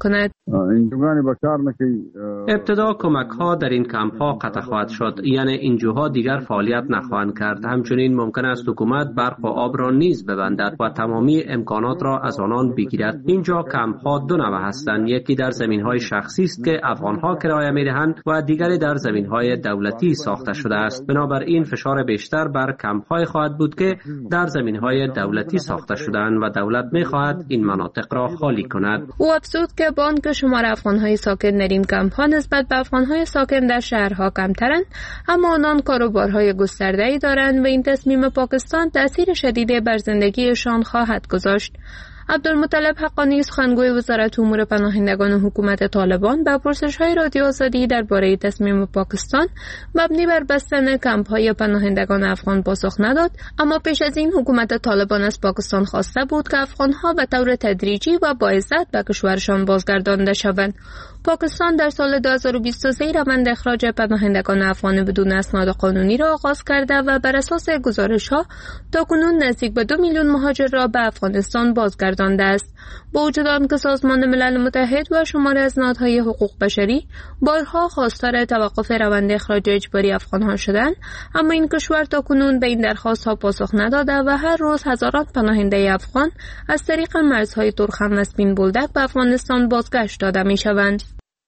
انجوگانی به کار نکی. ابتدا کمک ها در این کمپ ها قطع خواهد شد، یعنی انجوها دیگر فعالیت نخواهند کرد. همچنین ممکن است حکومت برق و آب را نیز ببندد و تمامی امکانات را از آنان بگیرد. اینجا کمپ ها دو نوع هستند، یکی در زمین های شخصی است که افغان ها کرایه می دهند و دیگری در زمین های دولتی ساخته شده است. بنابراین فشار بیشتر بر کمپ های خواهد بود که در زمین های دولتی ساخته شده‌اند و دولت می خواهد این مناطق را خالی کند. او افزود که با آنکه شمار افغان‌های ساکن در این کمپ‌ها نسبت به افغان‌های ساکن در شهرها کمترند، اما آنان کاروبارهای گسترده‌ای دارند و این تصمیم پاکستان تأثیر شدیدی بر زندگیشان خواهد گذاشت. عبدالمطلب حقانی، سخنگوی وزارت امور پناهندگان و حکومت طالبان، به پرسش‌های رادیو آزادی درباره تصمیم پاکستان مبنی بر بستن کمپ‌های پناهندگان افغان پاسخ نداد، اما پیش از این حکومت طالبان از پاکستان خواسته بود که افغان‌ها به طور تدریجی و با عزت به کشورشان بازگردانده شوند. پاکستان در سال 2023 روند اخراج پناهندگان افغان بدون اسناد قانونی را آغاز کرده و بر اساس گزارش‌ها تاکنون نزدیک به 2 میلیون مهاجر را به افغانستان بازگردانده است. با وجود آنکه سازمان ملل متحد و شماری از نهادهای حقوق بشری بارها خواستار توقف روند اخراج اجباری افغان‌ها شدند، اما این کشور تاکنون به این درخواست‌ها پاسخ نداده و هر روز هزاران پناهنده افغان از طریق مرزهای ترخم و سپین بولدک به افغانستان بازگشت داده می‌شوند.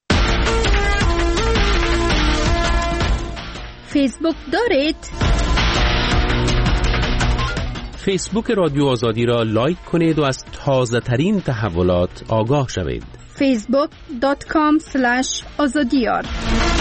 فیسبوک دارید؟ فیسبوک رادیو آزادی را لایک کنید و از تازه ترین تحولات آگاه شوید. facebook.com/azadiyar